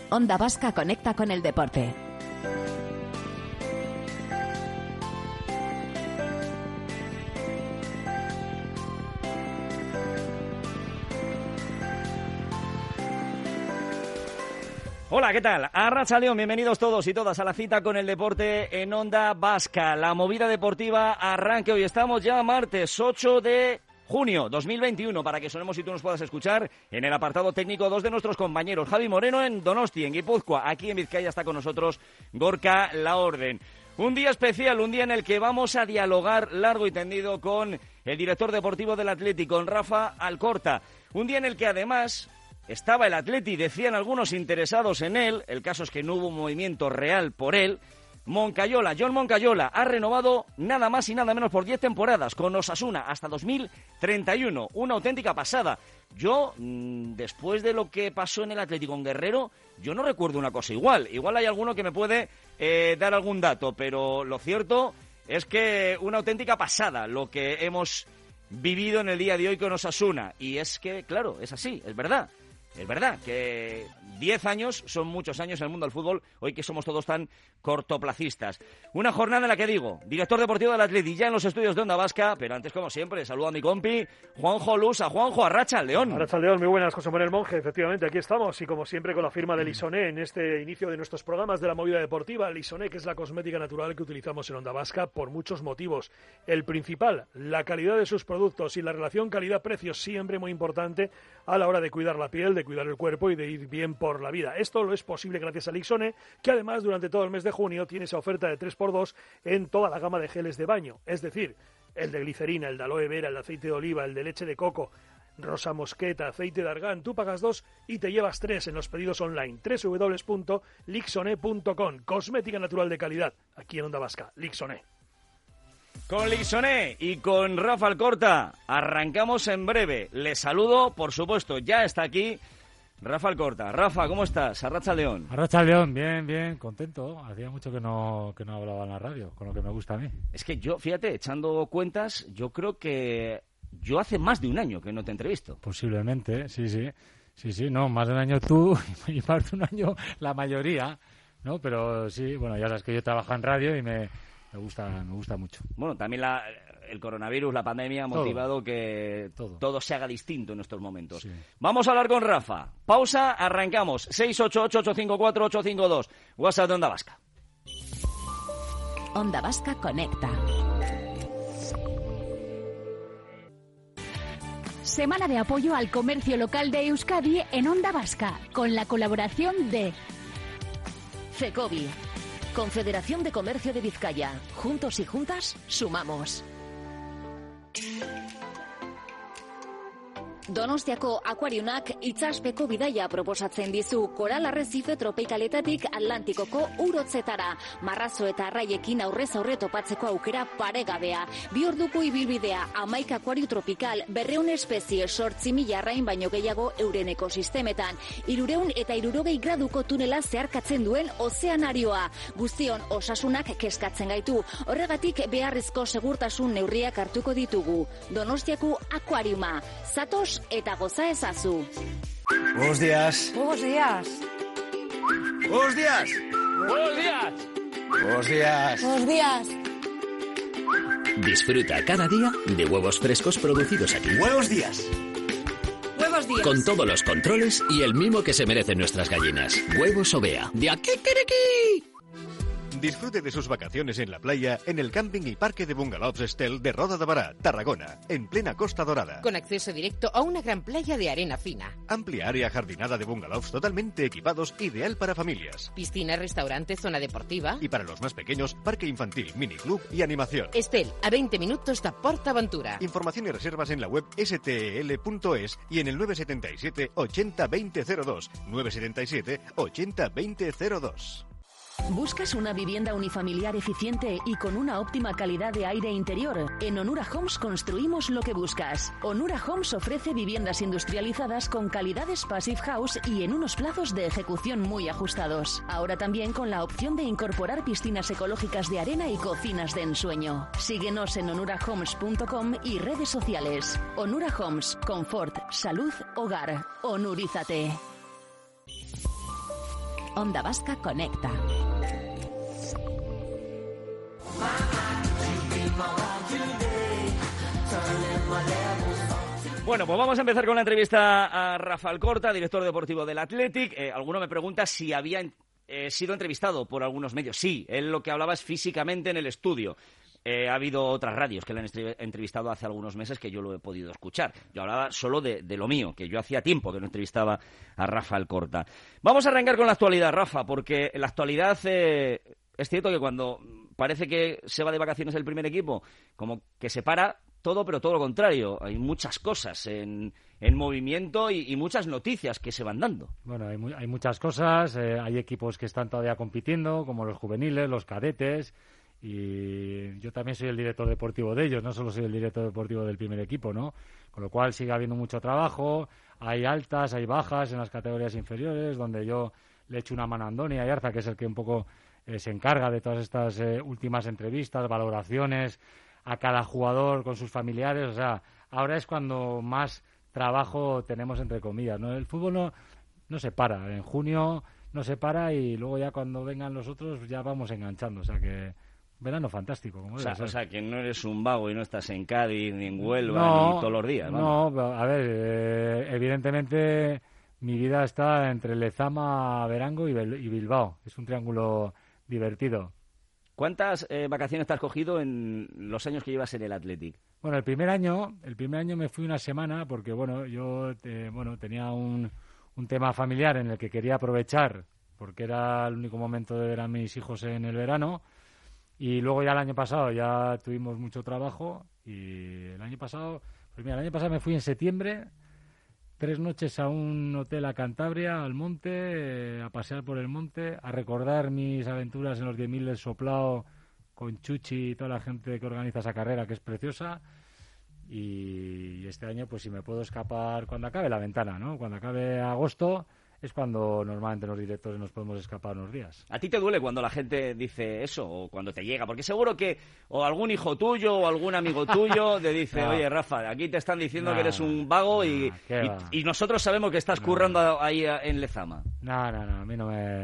Onda Vasca conecta con el deporte. Hola, ¿qué tal? Arratsaldeon, bienvenidos todos y todas a la cita con el deporte en Onda Vasca. La movida deportiva arranque hoy. Estamos ya martes 8 de junio 2021, para que sonemos y tú nos puedas escuchar en el apartado técnico dos de nuestros compañeros. Javi Moreno en Donosti, en Guipúzcoa. Aquí en Vizcaya está con nosotros Gorka Laorden. Un día especial, un día en el que vamos a dialogar largo y tendido con el director deportivo del Athletic, con Rafa Alcorta. Un día en el que además estaba el Atleti, decían algunos interesados en él, el caso es que no hubo un movimiento real por él. John Moncayola ha renovado nada más y nada menos por 10 temporadas con Osasuna hasta 2031, una auténtica pasada. Yo, después de lo que pasó en el Atlético con Guerrero, yo no recuerdo una cosa igual. Igual hay alguno que me puede dar algún dato, pero lo cierto es que una auténtica pasada lo que hemos vivido en el día de hoy con Osasuna. Y es que, claro, es así, es verdad. Es verdad que 10 años son muchos años en el mundo del fútbol, hoy que somos todos tan cortoplacistas. Una jornada en la que digo, director deportivo del Atleti ya en los estudios de Onda Vasca, pero antes, como siempre, saludo a mi compi, Juanjo Lusa. Juanjo, Arratsaldeon. Arratsaldeon, muy buenas, José Manuel Monge, efectivamente, aquí estamos, y como siempre con la firma de Lisoné en este inicio de nuestros programas de la movida deportiva. Lisoné, que es la cosmética natural que utilizamos en Onda Vasca por muchos motivos. El principal, la calidad de sus productos y la relación calidad-precio, siempre muy importante a la hora de cuidar la piel, de cuidar el cuerpo y de ir bien por la vida. Esto lo es posible gracias a Lixone, que además durante todo el mes de junio tiene esa oferta de 3x2 en toda la gama de geles de baño, es decir, el de glicerina, el de aloe vera, el de aceite de oliva, el de leche de coco, rosa mosqueta, aceite de argán. Tú pagas 2 y te llevas 3 en los pedidos online. www.lixone.com. Cosmética natural de calidad, aquí en Onda Vasca. Lixone. Con Lixoné y con Rafa Alcorta arrancamos en breve. Les saludo, por supuesto, ya está aquí Rafa Alcorta. Rafa, ¿cómo estás? Arratsaldeon. Arratsaldeon, bien, contento. Hacía mucho que no hablaba en la radio, con lo que me gusta a mí. Es que yo, fíjate, echando cuentas, yo creo que yo hace más de un año que no te entrevisto. Posiblemente, sí, no, más de un año tú y más de un año la mayoría, ¿no? Pero sí, bueno, ya sabes que yo trabajo en radio y me gusta mucho. Bueno, también el coronavirus, la pandemia ha motivado que todo se haga distinto en estos momentos. Sí. Vamos a hablar con Rafa. Pausa, arrancamos. 688-854-852. WhatsApp de Onda Vasca. Onda Vasca conecta. Semana de apoyo al comercio local de Euskadi en Onda Vasca, con la colaboración de Cecobi, Confederación de Comercio de Vizcaya. Juntos y juntas, sumamos. Donostiako akuariunak itsaspeko bidaia proposatzen dizu. Koral arrezife tropikaletatik Atlantikoko urotzetara. Marrazo eta arraiekin aurrez aurre topatzeko aukera paregabea. 2 orduko ibilbidea, 11 akuario tropikal, 200 espezie, 8.000 arrain baino gehiago euren ekosistemetan. 360 graduko tunela zeharkatzen duen ozeanarioa. Guztion osasunak kezkatzen gaitu. Horregatik beharrezko segurtasun neurriak hartuko ditugu. Donostiako akuariuma. Zatoz eta goza ezazu. Buenos días. Buenos días. Buenos días. Buenos días. Buenos días. Buenos días. Disfruta cada día de huevos frescos producidos aquí. Buenos días. Buenos días. Con todos los controles y el mimo que se merecen nuestras gallinas. Huevos Ovea. ¡De aquí, Kiriki! Disfrute de sus vacaciones en la playa en el camping y parque de bungalows Estel de Roda de Bará, Tarragona, en plena Costa Dorada. Con acceso directo a una gran playa de arena fina. Amplia área jardinada de bungalows totalmente equipados, ideal para familias. Piscina, restaurante, zona deportiva. Y para los más pequeños, parque infantil, miniclub y animación. Estel, a 20 minutos de PortAventura. Información y reservas en la web stel.es y en el 977 80 2002. 977 80 2002. ¿Buscas una vivienda unifamiliar eficiente y con una óptima calidad de aire interior? En Onura Homes construimos lo que buscas. Onura Homes ofrece viviendas industrializadas con calidades Passive House y en unos plazos de ejecución muy ajustados. Ahora también con la opción de incorporar piscinas ecológicas de arena y cocinas de ensueño. Síguenos en onurahomes.com y redes sociales. Onura Homes, confort, salud, hogar. Onurízate. Onda Vasca Conecta. Bueno, pues vamos a empezar con la entrevista a Rafa Alcorta, director deportivo del Athletic. Alguno me pregunta si había sido entrevistado por algunos medios. Sí, él lo que hablaba es físicamente en el estudio. Ha habido otras radios que le han entrevistado hace algunos meses que yo lo he podido escuchar. Yo hablaba solo de lo mío, que yo hacía tiempo que no entrevistaba a Rafa Alcorta. Vamos a arrancar con la actualidad, Rafa, porque en la actualidad es cierto que cuando parece que se va de vacaciones el primer equipo, como que se para todo, pero todo lo contrario. Hay muchas cosas en movimiento y muchas noticias que se van dando. Bueno, hay muchas cosas. Hay equipos que están todavía compitiendo, como los juveniles, los cadetes. Y yo también soy el director deportivo de ellos, no solo soy el director deportivo del primer equipo, ¿no? Con lo cual sigue habiendo mucho trabajo, hay altas, hay bajas en las categorías inferiores, donde yo le echo una mano a Andoni Ayarza, que es el que un poco se encarga de todas estas últimas entrevistas, valoraciones a cada jugador con sus familiares. O sea, ahora es cuando más trabajo tenemos, entre comillas, ¿no? El fútbol no se para, en junio no se para y luego ya cuando vengan los otros ya vamos enganchando, o sea que verano fantástico, como debe ser. O sea, que no eres un vago y no estás en Cádiz, ni en Huelva, ni todos los días. Vamos. No, a ver, evidentemente mi vida está entre Lezama, Verango y Bilbao. Es un triángulo divertido. ¿Cuántas vacaciones te has cogido en los años que llevas en el Athletic? Bueno, el primer año me fui una semana porque, bueno, yo tenía un tema familiar en el que quería aprovechar porque era el único momento de ver a mis hijos en el verano. Y luego ya el año pasado ya tuvimos mucho trabajo y el año pasado me fui en septiembre, 3 noches a un hotel a Cantabria, al monte, a pasear por el monte, a recordar mis aventuras en los 10.000 del Soplao con Chuchi y toda la gente que organiza esa carrera, que es preciosa. Y este año, pues si me puedo escapar cuando acabe la ventana, ¿no? Cuando acabe agosto es cuando normalmente los directores nos podemos escapar unos días. ¿A ti te duele cuando la gente dice eso o cuando te llega? Porque seguro que o algún hijo tuyo o algún amigo tuyo te dice, oye, Rafa, aquí te están diciendo que eres un vago y nosotros sabemos que estás currando ahí en Lezama. No, a mí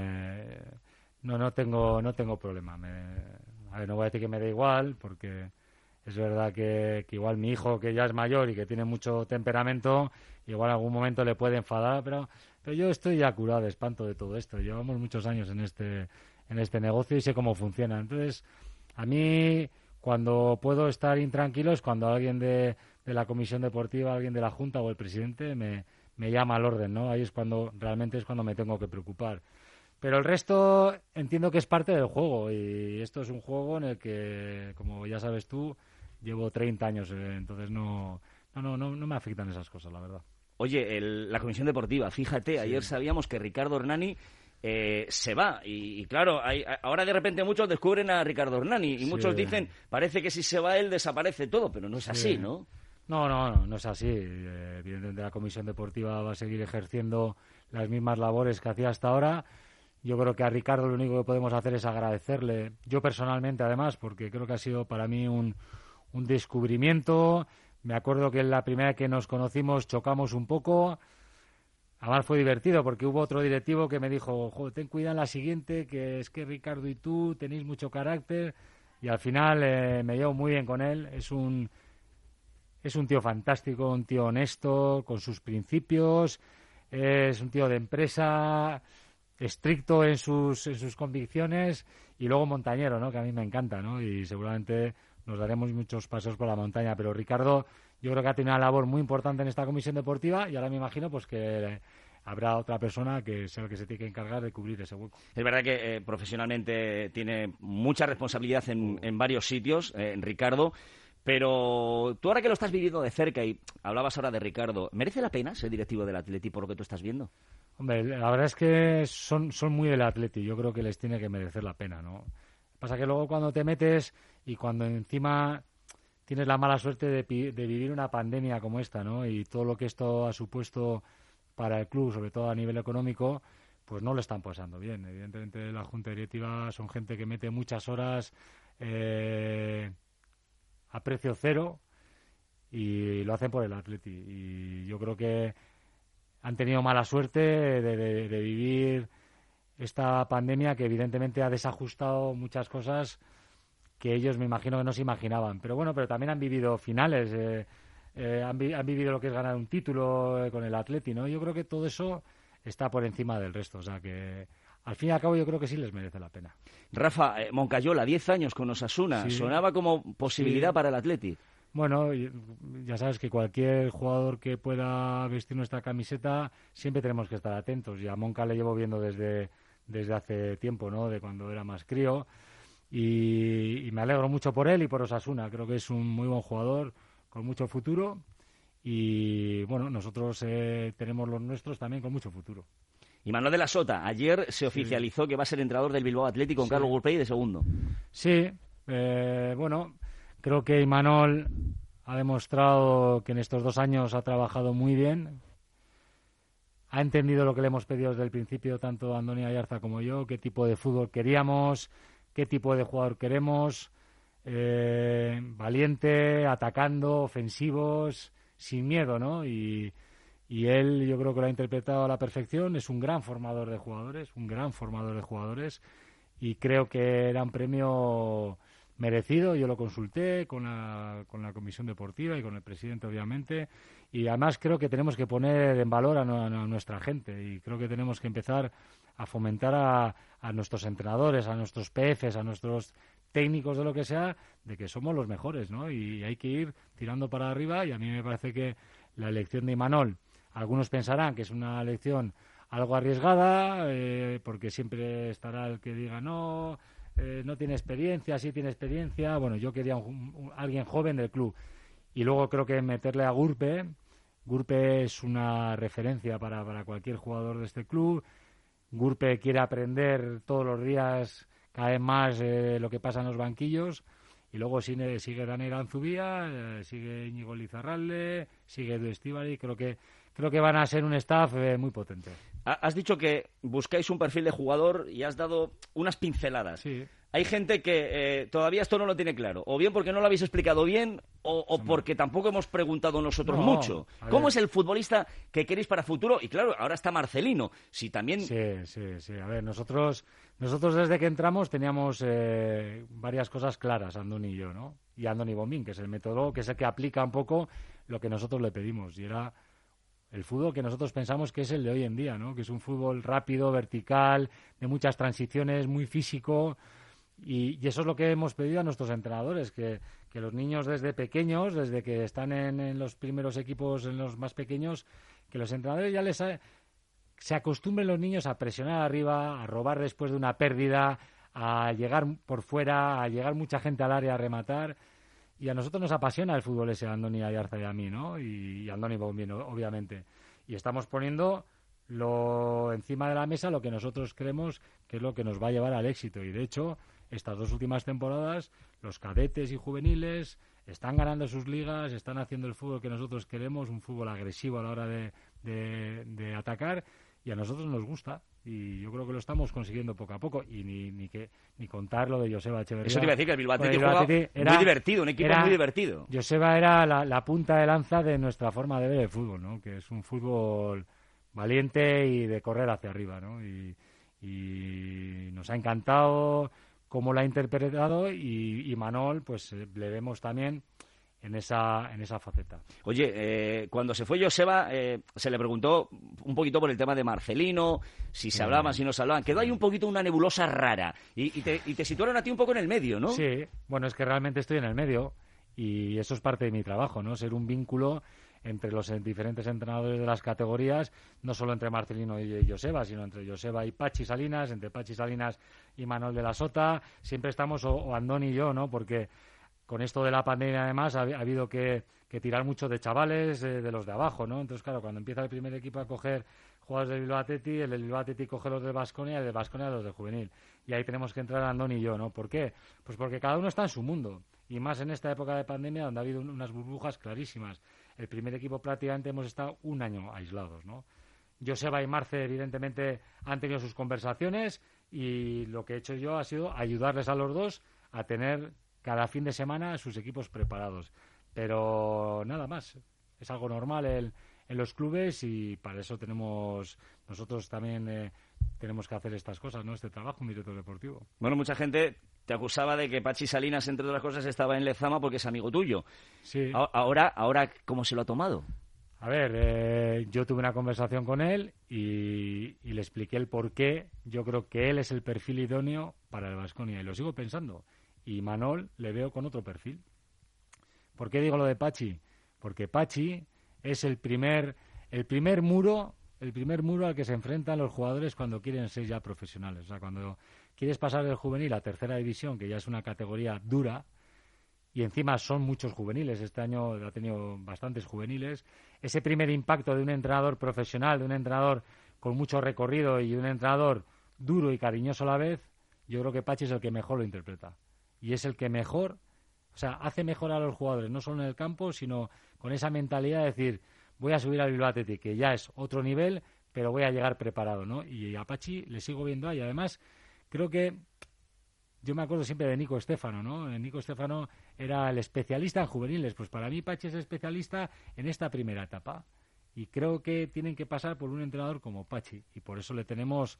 no tengo problema. A ver, no voy a decir que me da igual, porque es verdad que igual mi hijo, que ya es mayor y que tiene mucho temperamento, igual en algún momento le puede enfadar, pero yo estoy ya curado de espanto de todo esto. Llevamos muchos años en este negocio y sé cómo funciona. Entonces, a mí, cuando puedo estar intranquilo es cuando alguien de la comisión deportiva, alguien de la Junta o el presidente me llama al orden, ¿no? Ahí es cuando me tengo que preocupar. Pero el resto entiendo que es parte del juego y esto es un juego en el que, como ya sabes tú, llevo 30 años, entonces no me afectan esas cosas, la verdad. Oye, la comisión deportiva, fíjate, ayer sabíamos que Ricardo Hernani se va y claro, ahora de repente muchos descubren a Ricardo Hernani y muchos dicen, parece que si se va él desaparece todo, pero no es así, ¿no? No es así. Evidentemente la comisión deportiva va a seguir ejerciendo las mismas labores que hacía hasta ahora. Yo creo que a Ricardo lo único que podemos hacer es agradecerle, yo personalmente además, porque creo que ha sido para mí un descubrimiento. Me acuerdo que la primera vez que nos conocimos chocamos un poco. Además fue divertido porque hubo otro directivo que me dijo, ten cuidado en la siguiente, que es que Ricardo y tú tenéis mucho carácter. Y al final me llevo muy bien con él. Es un tío fantástico, un tío honesto, con sus principios. Es un tío de empresa, estricto en sus convicciones y luego montañero, ¿no? Que a mí me encanta, ¿no? Y seguramente nos daremos muchos pasos por la montaña, pero Ricardo yo creo que ha tenido una labor muy importante en esta comisión deportiva y ahora me imagino pues que habrá otra persona que sea el que se tiene que encargar de cubrir ese hueco. Es verdad que profesionalmente tiene mucha responsabilidad en varios sitios, Ricardo, pero tú ahora que lo estás viviendo de cerca y hablabas ahora de Ricardo, ¿merece la pena ser directivo del Atleti por lo que tú estás viendo? Hombre, la verdad es que son muy del Atleti, yo creo que les tiene que merecer la pena, ¿no? Pasa que luego cuando te metes y cuando encima tienes la mala suerte de vivir una pandemia como esta, ¿no? Y todo lo que esto ha supuesto para el club, sobre todo a nivel económico, pues no lo están pasando bien. Evidentemente la Junta Directiva son gente que mete muchas horas a precio cero y lo hacen por el Atleti. Y yo creo que han tenido mala suerte de vivir esta pandemia que evidentemente ha desajustado muchas cosas que ellos me imagino que no se imaginaban. Pero bueno, pero también han vivido finales, han vivido lo que es ganar un título con el Atleti, ¿no? Yo creo que todo eso está por encima del resto, o sea que al fin y al cabo yo creo que sí les merece la pena. Rafa, Moncayola, 10 años con Osasuna, Sí. sonaba como posibilidad para el Atleti. Bueno, ya sabes que cualquier jugador que pueda vestir nuestra camiseta siempre tenemos que estar atentos. Y a Monca le llevo viendo desde hace tiempo, ¿no? De cuando era más crío. Y me alegro mucho por él y por Osasuna. Creo que es un muy buen jugador con mucho futuro. Y bueno, nosotros tenemos los nuestros también con mucho futuro. Y Manuel de la Sota, ayer se oficializó que va a ser entrenador del Bilbao Athletic con Carlos Gurpey de segundo. Sí, bueno, creo que Imanol ha demostrado que en estos 2 años ha trabajado muy bien. Ha entendido lo que le hemos pedido desde el principio, tanto Andoni Ayarza como yo, qué tipo de fútbol queríamos, qué tipo de jugador queremos, valiente, atacando, ofensivos, sin miedo, ¿no? Y él yo creo que lo ha interpretado a la perfección, es un gran formador de jugadores, y creo que era un premio merecido. Yo lo consulté con la comisión deportiva y con el presidente, obviamente, y además creo que tenemos que poner en valor a nuestra gente, y creo que tenemos que empezar a fomentar a nuestros entrenadores, a nuestros PFs, a nuestros técnicos de lo que sea, de que somos los mejores, ¿no? Y hay que ir tirando para arriba, y a mí me parece que la elección de Imanol, algunos pensarán que es una elección algo arriesgada, porque siempre estará el que diga no tiene experiencia, sí tiene experiencia. Bueno, yo quería alguien joven del club. Y luego creo que meterle a Gurpe es una referencia para cualquier jugador de este club. Gurpe quiere aprender todos los días cada vez más lo que pasa en los banquillos. Y luego sigue Daniel Anzubía, sigue Íñigo Lizarralde, sigue Edu Estíbaliz. Creo que van a ser un staff muy potente. Has dicho que buscáis un perfil de jugador y has dado unas pinceladas. Sí. Hay gente que todavía esto no lo tiene claro. O bien porque no lo habéis explicado bien o porque tampoco hemos preguntado nosotros mucho. ¿Cómo es el futbolista que queréis para futuro? Y claro, ahora está Marcelino. Si también... Sí. A ver, nosotros desde que entramos teníamos varias cosas claras, Andoni y yo, ¿no? Y Andoni Bombín, que es el método, que es el que aplica un poco lo que nosotros le pedimos. Y era el fútbol que nosotros pensamos que es el de hoy en día, ¿no? Que es un fútbol rápido, vertical, de muchas transiciones, muy físico. Y eso es lo que hemos pedido a nuestros entrenadores, que los niños desde pequeños, desde que están en los primeros equipos, en los más pequeños, que los entrenadores ya se acostumbren los niños a presionar arriba, a robar después de una pérdida, a llegar por fuera, a llegar mucha gente al área a rematar. Y a nosotros nos apasiona el fútbol ese, a Andoni Ayarza y a mí, ¿no? Y a Andoni Bombín, obviamente. Y estamos poniendo encima de la mesa lo que nosotros creemos que es lo que nos va a llevar al éxito. Y de hecho, estas 2 últimas temporadas, los cadetes y juveniles están ganando sus ligas, están haciendo el fútbol que nosotros queremos, un fútbol agresivo a la hora de atacar, y a nosotros nos gusta. Y yo creo que lo estamos consiguiendo poco a poco. Y ni contar lo de Joseba Echeverría. Eso te iba a decir, que el Bilbao Athletic juega muy divertido, un equipo muy divertido. Joseba era la punta de lanza de nuestra forma de ver el fútbol, ¿no? Que es un fútbol valiente y de correr hacia arriba, ¿no? Y nos ha encantado cómo lo ha interpretado, y Manol, pues le vemos también en esa faceta. Oye, cuando se fue Joseba, se le preguntó un poquito por el tema de Marcelino, si se hablaban, si no se hablaban. Quedó ahí un poquito una nebulosa rara. Y te situaron a ti un poco en el medio, ¿no? Sí, bueno, es que realmente estoy en el medio, y eso es parte de mi trabajo, ¿no? Ser un vínculo entre los diferentes entrenadores de las categorías, no solo entre Marcelino y Joseba, sino entre Joseba y Pachi Salinas, entre Pachi Salinas y Manuel de la Sota. Siempre estamos, o Andoni y yo, ¿no? Porque con esto de la pandemia, además, ha habido que tirar mucho de chavales, de los de abajo, ¿no? Entonces, claro, cuando empieza el primer equipo a coger jugadores del Bilbao Athletic, el del Bilbao Athletic coge los del Baskonia y el del Baskonia los del juvenil. Y ahí tenemos que entrar Andoni y yo, ¿no? ¿Por qué? Pues porque cada uno está en su mundo. Y más en esta época de pandemia, donde ha habido unas burbujas clarísimas. El primer equipo prácticamente hemos estado un año aislados, ¿no? Joseba y Marce, evidentemente, han tenido sus conversaciones, y lo que he hecho yo ha sido ayudarles a los dos a tener cada fin de semana sus equipos preparados. Pero nada más. Es algo normal en los clubes, y para eso tenemos nosotros también tenemos que hacer estas cosas, ¿no? Este trabajo, un director deportivo. Bueno, mucha gente te acusaba de que Pachi Salinas, entre otras cosas, estaba en Lezama porque es amigo tuyo. Sí. Ahora, ¿cómo se lo ha tomado? A ver, yo tuve una conversación con él y le expliqué el por qué. Yo creo que él es el perfil idóneo para el Baskonia y lo sigo pensando. Y Manol le veo con otro perfil. ¿Por qué digo lo de Pachi? Porque Pachi es el primer muro al que se enfrentan los jugadores cuando quieren ser ya profesionales. O sea, cuando quieres pasar del juvenil a tercera división, que ya es una categoría dura, y encima son muchos juveniles, este año ha tenido bastantes juveniles, ese primer impacto de un entrenador profesional, de un entrenador con mucho recorrido y un entrenador duro y cariñoso a la vez, yo creo que Pachi es el que mejor lo interpreta. Y es el que mejor, o sea, hace mejor a los jugadores, no solo en el campo, sino con esa mentalidad de decir, voy a subir al Bilbao Athletic, que ya es otro nivel, pero voy a llegar preparado, ¿no? Y a Pachi le sigo viendo ahí. Además, creo que yo me acuerdo siempre de Nico Estéfano, ¿no? Nico Estéfano era el especialista en juveniles. Pues para mí Pachi es especialista en esta primera etapa. Y creo que tienen que pasar por un entrenador como Pachi. Y por eso le tenemos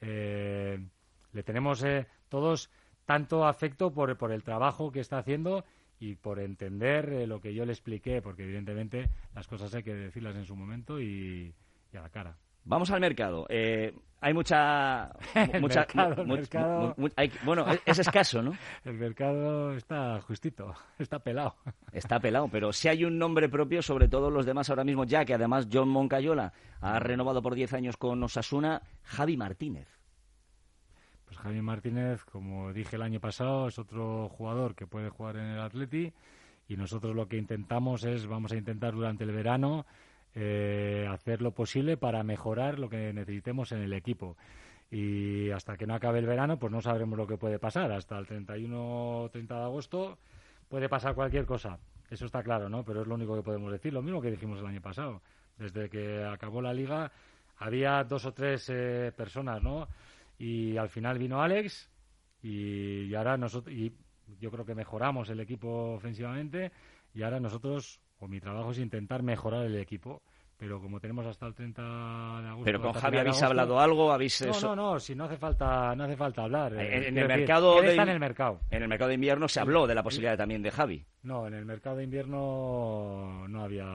todos tanto afecto por el trabajo que está haciendo y por entender lo que yo le expliqué, porque evidentemente las cosas hay que decirlas en su momento y a la cara. Vamos al mercado. Hay mucha... mercado... bueno, es escaso, ¿no? El mercado está justito, está pelado. Está pelado, pero si hay un nombre propio, sobre todo los demás ahora mismo, ya que además John Moncayola ha renovado por 10 años con Osasuna, Javi Martínez. Pues Javi Martínez, como dije el año pasado, es otro jugador que puede jugar en el Atleti y nosotros lo que vamos a intentar durante el verano hacer lo posible para mejorar lo que necesitemos en el equipo. Y hasta que no acabe el verano, pues no sabremos lo que puede pasar. Hasta el 31 o 30 de agosto puede pasar cualquier cosa. Eso está claro, ¿no? Pero es lo único que podemos decir. Lo mismo que dijimos el año pasado. Desde que acabó la Liga había 2 o 3 personas, ¿no? Y al final vino Alex y ahora nosotros... Y yo creo que mejoramos el equipo ofensivamente y ahora nosotros... mi trabajo es intentar mejorar el equipo, pero como tenemos hasta el 30 de agosto... ¿Pero con Javi habéis hablado algo? No, si no hace falta hablar. En el mercado está en el mercado. En el mercado de invierno se habló de la posibilidad también de Javi. No, en el mercado de invierno no había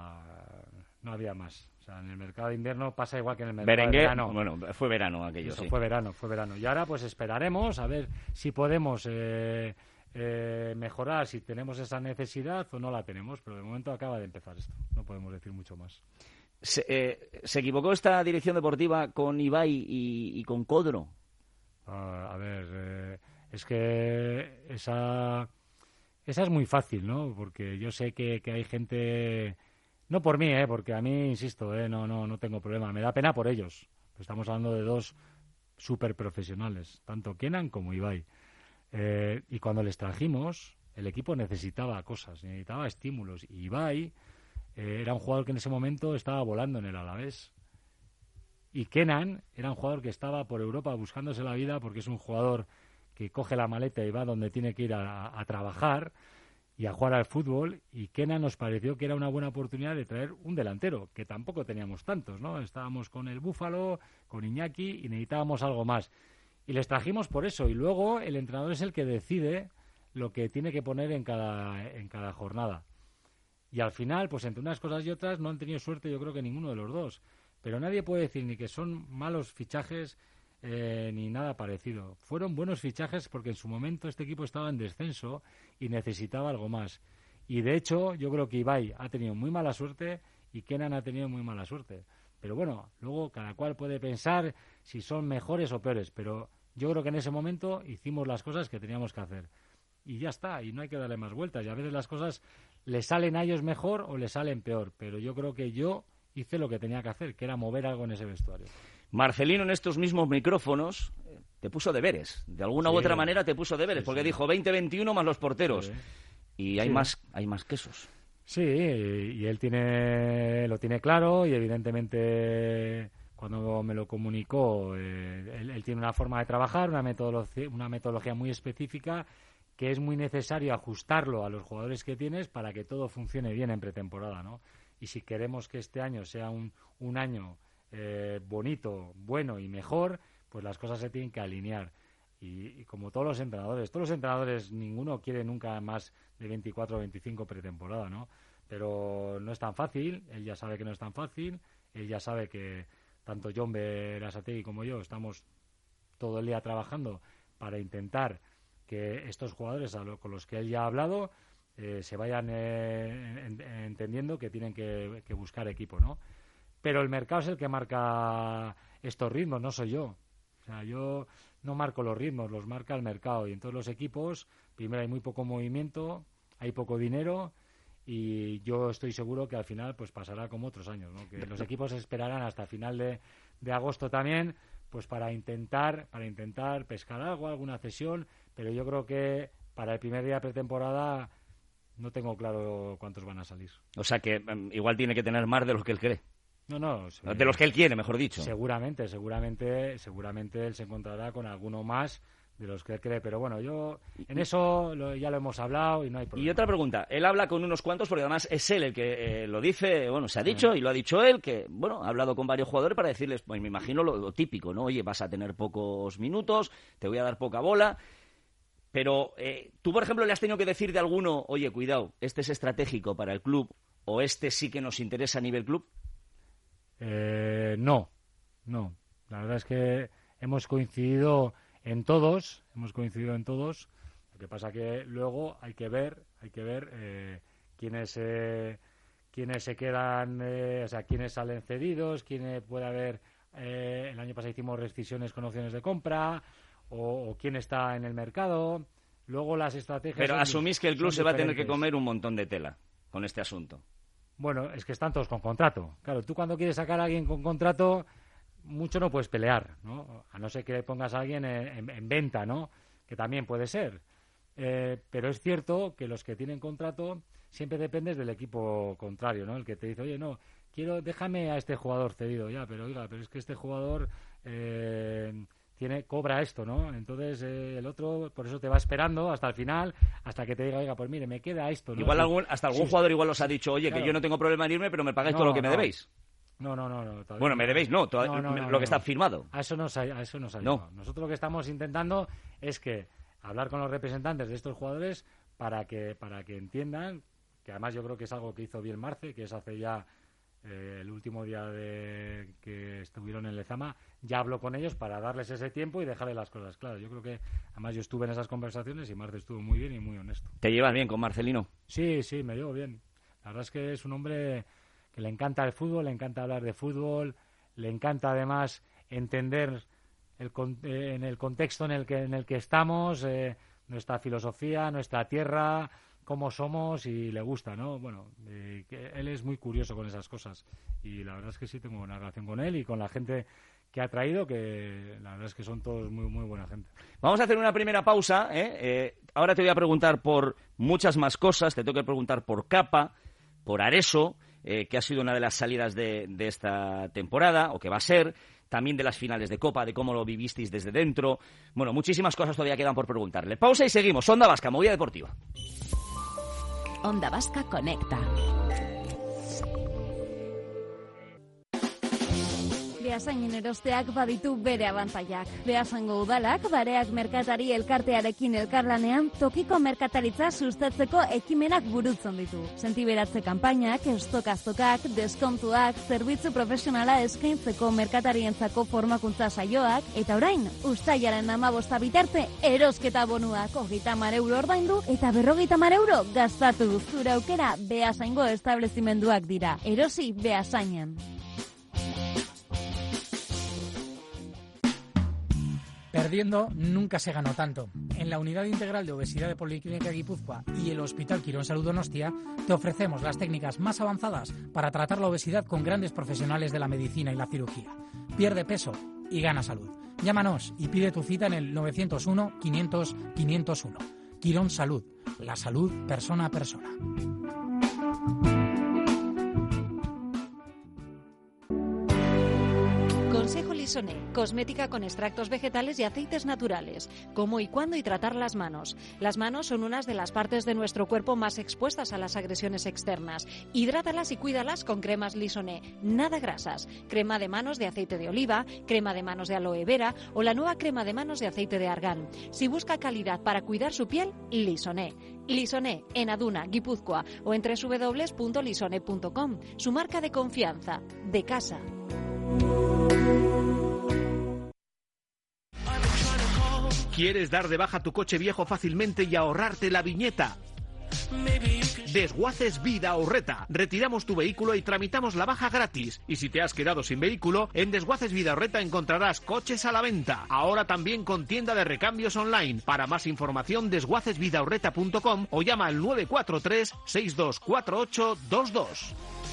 más. O sea, en el mercado de invierno pasa igual que en el mercado de verano. Bueno, fue verano aquello, Eso, sí. Fue verano. Y ahora pues esperaremos a ver si podemos... mejorar si tenemos esa necesidad o no la tenemos, pero de momento acaba de empezar esto, no podemos decir mucho más. ¿Se equivocó esta dirección deportiva con Ibai y con Codro? A ver, es que esa es muy fácil, ¿no? Porque yo sé que hay gente, no por mí, porque a mí, insisto, no tengo problema, me da pena por ellos. Estamos hablando de 2 súper profesionales, tanto Kenan como Ibai. Y cuando les trajimos, el equipo necesitaba cosas, necesitaba estímulos. Y Ibai era un jugador que en ese momento estaba volando en el Alavés. Y Kenan era un jugador que estaba por Europa buscándose la vida porque es un jugador que coge la maleta y va donde tiene que ir a trabajar y a jugar al fútbol. Y Kenan nos pareció que era una buena oportunidad de traer un delantero, que tampoco teníamos tantos, ¿no? Estábamos con el Búfalo, con Iñaki y necesitábamos algo más. Y les trajimos por eso. Y luego el entrenador es el que decide lo que tiene que poner en cada jornada. Y al final, pues entre unas cosas y otras, no han tenido suerte yo creo que ninguno de los dos. Pero nadie puede decir ni que son malos fichajes ni nada parecido. Fueron buenos fichajes porque en su momento este equipo estaba en descenso y necesitaba algo más. Y de hecho, yo creo que Ibai ha tenido muy mala suerte y Kenan ha tenido muy mala suerte. Pero bueno, luego cada cual puede pensar si son mejores o peores. Pero yo creo que en ese momento hicimos las cosas que teníamos que hacer. Y ya está, y no hay que darle más vueltas. Y a veces las cosas les salen a ellos mejor o les salen peor. Pero yo creo que yo hice lo que tenía que hacer, que era mover algo en ese vestuario. Marcelino en estos mismos micrófonos te puso deberes. De alguna u otra manera te puso deberes, porque dijo 20-21 más los porteros. Y hay más quesos. Sí, y él lo tiene claro y evidentemente cuando me lo comunicó, él tiene una forma de trabajar, una metodología muy específica que es muy necesario ajustarlo a los jugadores que tienes para que todo funcione bien en pretemporada, ¿no? Y si queremos que este año sea un año bonito, bueno y mejor, pues las cosas se tienen que alinear. Y como todos los entrenadores, ninguno quiere nunca más de 24 o 25 pretemporada, ¿no? Pero no es tan fácil, él ya sabe que no es tan fácil, él ya sabe que tanto Jon Berasategui como yo estamos todo el día trabajando para intentar que estos jugadores con los que él ya ha hablado se vayan entendiendo que tienen que buscar equipo, ¿no? Pero el mercado es el que marca estos ritmos, no soy yo. O sea, yo no marco los ritmos, los marca el mercado. Y en todos los equipos, primero hay muy poco movimiento, hay poco dinero, y yo estoy seguro que al final pues pasará como otros años, ¿no? Que los equipos esperarán hasta final de agosto también, pues para intentar pescar algo, alguna cesión, pero yo creo que para el primer día de pretemporada no tengo claro cuántos van a salir. O sea que igual tiene que tener más de los que él cree. No, de los que él quiere, mejor dicho. Seguramente él se encontrará con alguno más de los que él cree, pero bueno, yo en eso ya lo hemos hablado y no hay problema. Y otra pregunta, él habla con unos cuantos porque además es él el que lo dice, bueno, se ha dicho y lo ha dicho él, que bueno, ha hablado con varios jugadores para decirles, pues me imagino lo típico, ¿no? Oye, vas a tener pocos minutos, te voy a dar poca bola, pero tú, por ejemplo, le has tenido que decir de alguno, oye, cuidado, este es estratégico para el club, o este sí que nos interesa a nivel club. No, la verdad es que hemos coincidido en todos, lo que pasa que luego hay que ver quiénes se quedan, o sea, quiénes salen cedidos, quiénes puede haber, el año pasado hicimos rescisiones con opciones de compra, o quién está en el mercado, luego las estrategias... Pero asumís que el club se va a tener que comer un montón de tela con este asunto. Bueno, es que están todos con contrato. Claro, tú cuando quieres sacar a alguien con contrato, mucho no puedes pelear, ¿no? A no ser que le pongas a alguien en venta, ¿no? Que también puede ser. Pero es cierto que los que tienen contrato siempre dependes del equipo contrario, ¿no? El que te dice, oye, no, déjame a este jugador cedido ya, pero oiga, pero es que este jugador cobra esto, ¿no? Entonces el otro por eso te va esperando hasta el final, hasta que te diga, oiga, pues mire, me queda esto, ¿no? Igual algún jugador igual os ha dicho, oye, claro, que yo no tengo problema en irme, pero me pagáis todo lo que me debéis. No. Bueno, me debéis, no, lo que está firmado. A eso no se ha llegado. Nosotros lo que estamos intentando es que hablar con los representantes de estos jugadores para que entiendan, que además yo creo que es algo que hizo bien Marce, que es hace ya el último día que estuvieron en Lezama, ya habló con ellos para darles ese tiempo y dejarles las cosas claras. Yo creo que además yo estuve en esas conversaciones y Marce estuvo muy bien y muy honesto. ¿Te llevas bien con Marcelino? Sí, me llevo bien. La verdad es que es un hombre que le encanta el fútbol, le encanta hablar de fútbol, le encanta además entender en el contexto en el que estamos, nuestra filosofía, nuestra tierra, cómo somos, y le gusta, ¿no? Bueno, que él es muy curioso con esas cosas y la verdad es que sí tengo una relación con él y con la gente que ha traído, que la verdad es que son todos muy, muy buena gente. Vamos a hacer una primera pausa, ahora te voy a preguntar por muchas más cosas, te tengo que preguntar por Capa, por Areso, que ha sido una de las salidas de esta temporada, o que va a ser, también de las finales de Copa, de cómo lo vivisteis desde dentro. Bueno, muchísimas cosas todavía quedan por preguntarle. Pausa y seguimos. Onda Vasca, Movida Deportiva. Onda Vasca Conecta. Beasainen erosteak baditu bere abantaiak. Beasango udalak, bareak merkatari elkartearekin elkarlanean, tokiko merkataritza sustatzeko ekimenak burutzen ditu. Sentiberatze kanpainak, estokaztokak, deskontuak, zerbitzu profesionala eskaintzeko merkatarientzako formakuntza saioak, eta orain, uztailaren 15 bitarte, erosketa bonuak 30 euro ordaindu eta 50 euro gastatu. Zure aukera Beasaingo establezimenduak dira. Erosi Beasainen. Perdiendo nunca se ganó tanto. En la Unidad Integral de Obesidad de Policlínica Guipúzcoa y el Hospital Quirón Salud Donostia te ofrecemos las técnicas más avanzadas para tratar la obesidad con grandes profesionales de la medicina y la cirugía. Pierde peso y gana salud. Llámanos y pide tu cita en el 901 500 501. Quirón Salud. La salud persona a persona. Consejo Lisoné, cosmética con extractos vegetales y aceites naturales. Cómo y cuándo y tratar las manos. Las manos son unas de las partes de nuestro cuerpo más expuestas a las agresiones externas. Hidrátalas y cuídalas con cremas Lisoné. Nada grasas. Crema de manos de aceite de oliva, crema de manos de aloe vera o la nueva crema de manos de aceite de argán. Si busca calidad para cuidar su piel, Lisoné. Lisoné, en Aduna, Guipúzcoa o en www.lisoné.com. Su marca de confianza, de casa. ¿Quieres dar de baja tu coche viejo fácilmente y ahorrarte la viñeta? Desguaces Vidaurreta. Retiramos tu vehículo y tramitamos la baja gratis. Y si te has quedado sin vehículo, en Desguaces Vidaurreta encontrarás coches a la venta. Ahora también con tienda de recambios online. Para más información, desguacesvidaurreta.com o llama al 943 624822.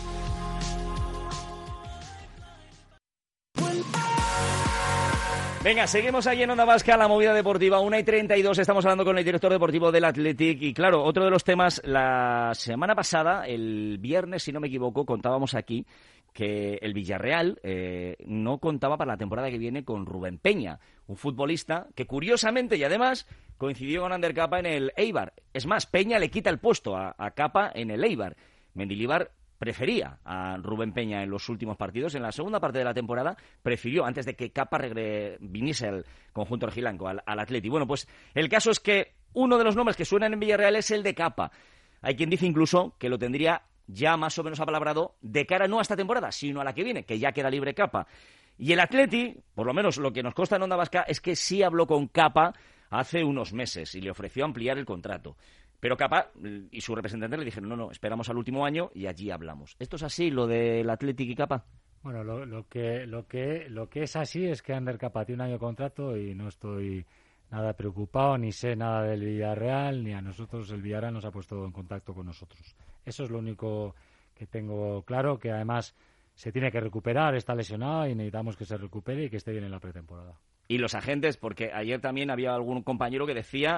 Venga, seguimos ahí en Onda Vasca, la movida deportiva, 1:32, estamos hablando con el director deportivo del Athletic y claro, otro de los temas, la semana pasada, el viernes, si no me equivoco, contábamos aquí que el Villarreal no contaba para la temporada que viene con Rubén Peña, un futbolista que curiosamente y además coincidió con Ander Capa en el Eibar. Es más, Peña le quita el puesto a Capa en el Eibar. Mendilibar prefería a Rubén Peña en los últimos partidos. En la segunda parte de la temporada prefirió, antes de que Capa viniese al conjunto argilanco, al Atleti. Bueno, pues el caso es que uno de los nombres que suenan en Villarreal es el de Capa. Hay quien dice incluso que lo tendría ya más o menos apalabrado de cara no a esta temporada, sino a la que viene, que ya queda libre Capa. Y el Atleti, por lo menos lo que nos consta en Onda Vasca, es que sí habló con Capa hace unos meses y le ofreció ampliar el contrato. Pero Capa y su representante le dijeron, no, esperamos al último año y allí hablamos. ¿Esto es así, lo del Athletic y Capa? Bueno, lo que es así es que Ander Capa tiene un año de contrato y no estoy nada preocupado, ni sé nada del Villarreal, ni a nosotros el Villarreal nos ha puesto en contacto con nosotros. Eso es lo único que tengo claro, que además se tiene que recuperar, está lesionado y necesitamos que se recupere y que esté bien en la pretemporada. Y los agentes, porque ayer también había algún compañero que decía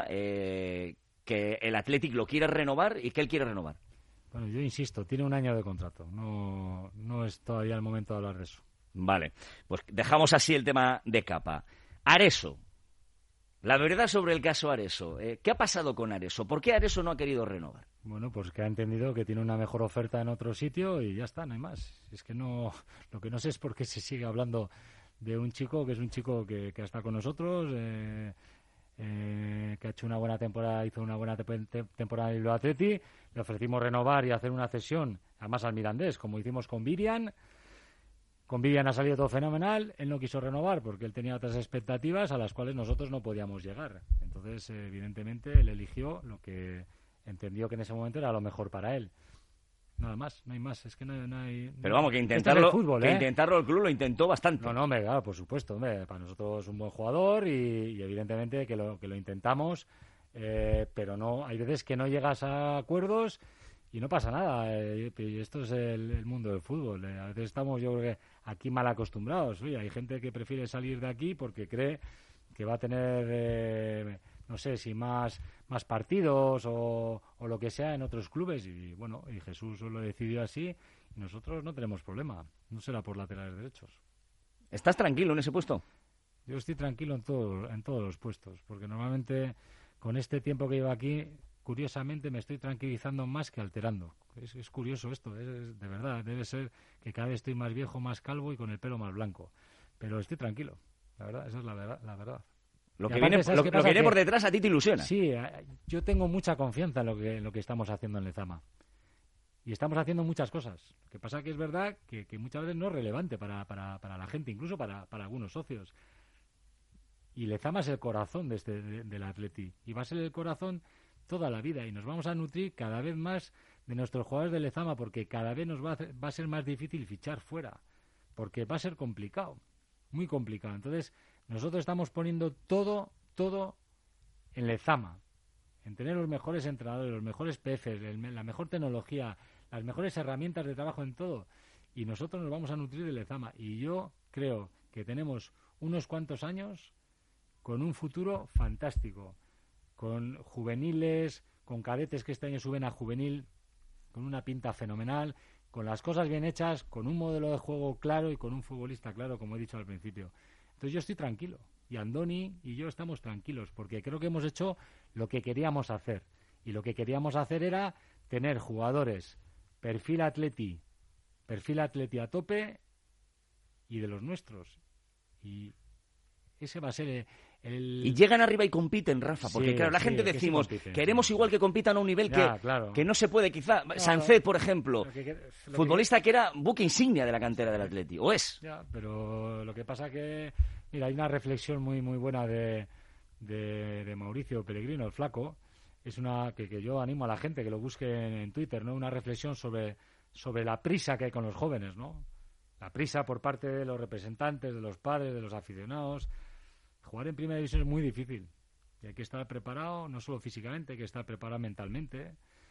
que el Athletic lo quiere renovar y que él quiere renovar. Bueno, yo insisto, tiene un año de contrato. No es todavía el momento de hablar de eso. Vale, pues dejamos así el tema de Capa. Areso. La verdad sobre el caso Areso. ¿Qué ha pasado con Areso? ¿Por qué Areso no ha querido renovar? Bueno, pues que ha entendido que tiene una mejor oferta en otro sitio y ya está, no hay más. Es que no, lo que no sé es por qué se sigue hablando de un chico que es un chico que ha estado con nosotros, que ha hecho una buena temporada, hizo una buena temporada en el Atleti, le ofrecimos renovar y hacer una cesión, además al Mirandés, como hicimos con Vivian. Con Vivian ha salido todo fenomenal, él no quiso renovar porque él tenía otras expectativas a las cuales nosotros no podíamos llegar. Entonces, evidentemente, él eligió lo que entendió que en ese momento era lo mejor para él. Nada más, no hay más, es que no hay... Pero vamos, que intentarlo, fútbol, intentarlo el club lo intentó bastante. No, hombre, claro, por supuesto, hombre, para nosotros es un buen jugador y evidentemente que lo intentamos, pero no, hay veces que no llegas a acuerdos y no pasa nada, y esto es el mundo del fútbol, a veces estamos, yo creo que aquí mal acostumbrados. Oye, hay gente que prefiere salir de aquí porque cree que va a tener... no sé si más partidos o lo que sea en otros clubes y bueno, y Jesús lo decidió así y nosotros no tenemos problema, no será por laterales derechos. ¿Estás tranquilo en ese puesto? Yo estoy tranquilo en todos los puestos, porque normalmente con este tiempo que llevo aquí, curiosamente me estoy tranquilizando más que alterando. Es curioso esto, de verdad, debe ser que cada vez estoy más viejo, más calvo y con el pelo más blanco, pero estoy tranquilo, la verdad, esa es la verdad. Lo que viene por detrás a ti te ilusiona. Sí, yo tengo mucha confianza en lo que estamos haciendo en Lezama. Y estamos haciendo muchas cosas. Lo que pasa que es verdad que muchas veces no es relevante para la gente, incluso para algunos socios. Y Lezama es el corazón del Atleti. Y va a ser el corazón toda la vida. Y nos vamos a nutrir cada vez más de nuestros jugadores de Lezama, porque cada vez nos va a ser más difícil fichar fuera. Porque va a ser complicado, muy complicado. Entonces... nosotros estamos poniendo todo en Lezama, en tener los mejores entrenadores, los mejores PFs, la mejor tecnología, las mejores herramientas de trabajo en todo. Y nosotros nos vamos a nutrir de Lezama. Y yo creo que tenemos unos cuantos años con un futuro fantástico, con juveniles, con cadetes que este año suben a juvenil, con una pinta fenomenal, con las cosas bien hechas, con un modelo de juego claro y con un futbolista claro, como he dicho al principio. Entonces yo estoy tranquilo, y Andoni y yo estamos tranquilos, porque creo que hemos hecho lo que queríamos hacer, y lo que queríamos hacer era tener jugadores perfil atleti a tope y de los nuestros, y ese va a ser Y llegan arriba y compiten, Rafa, porque claro, la gente decimos, queremos igual que compitan a un nivel que no se puede, quizá. Sancet, por ejemplo, futbolista que era buque insignia de la cantera del Atleti, ¿o es? Ya, pero lo que pasa que, mira, hay una reflexión muy muy buena de Mauricio Pellegrino, el flaco, es una que yo animo a la gente que lo busque en Twitter, ¿no? Una reflexión sobre la prisa que hay con los jóvenes, ¿no? La prisa por parte de los representantes, de los padres, de los aficionados. Jugar en primera división es muy difícil y hay que estar preparado, no solo físicamente, hay que estar preparado mentalmente,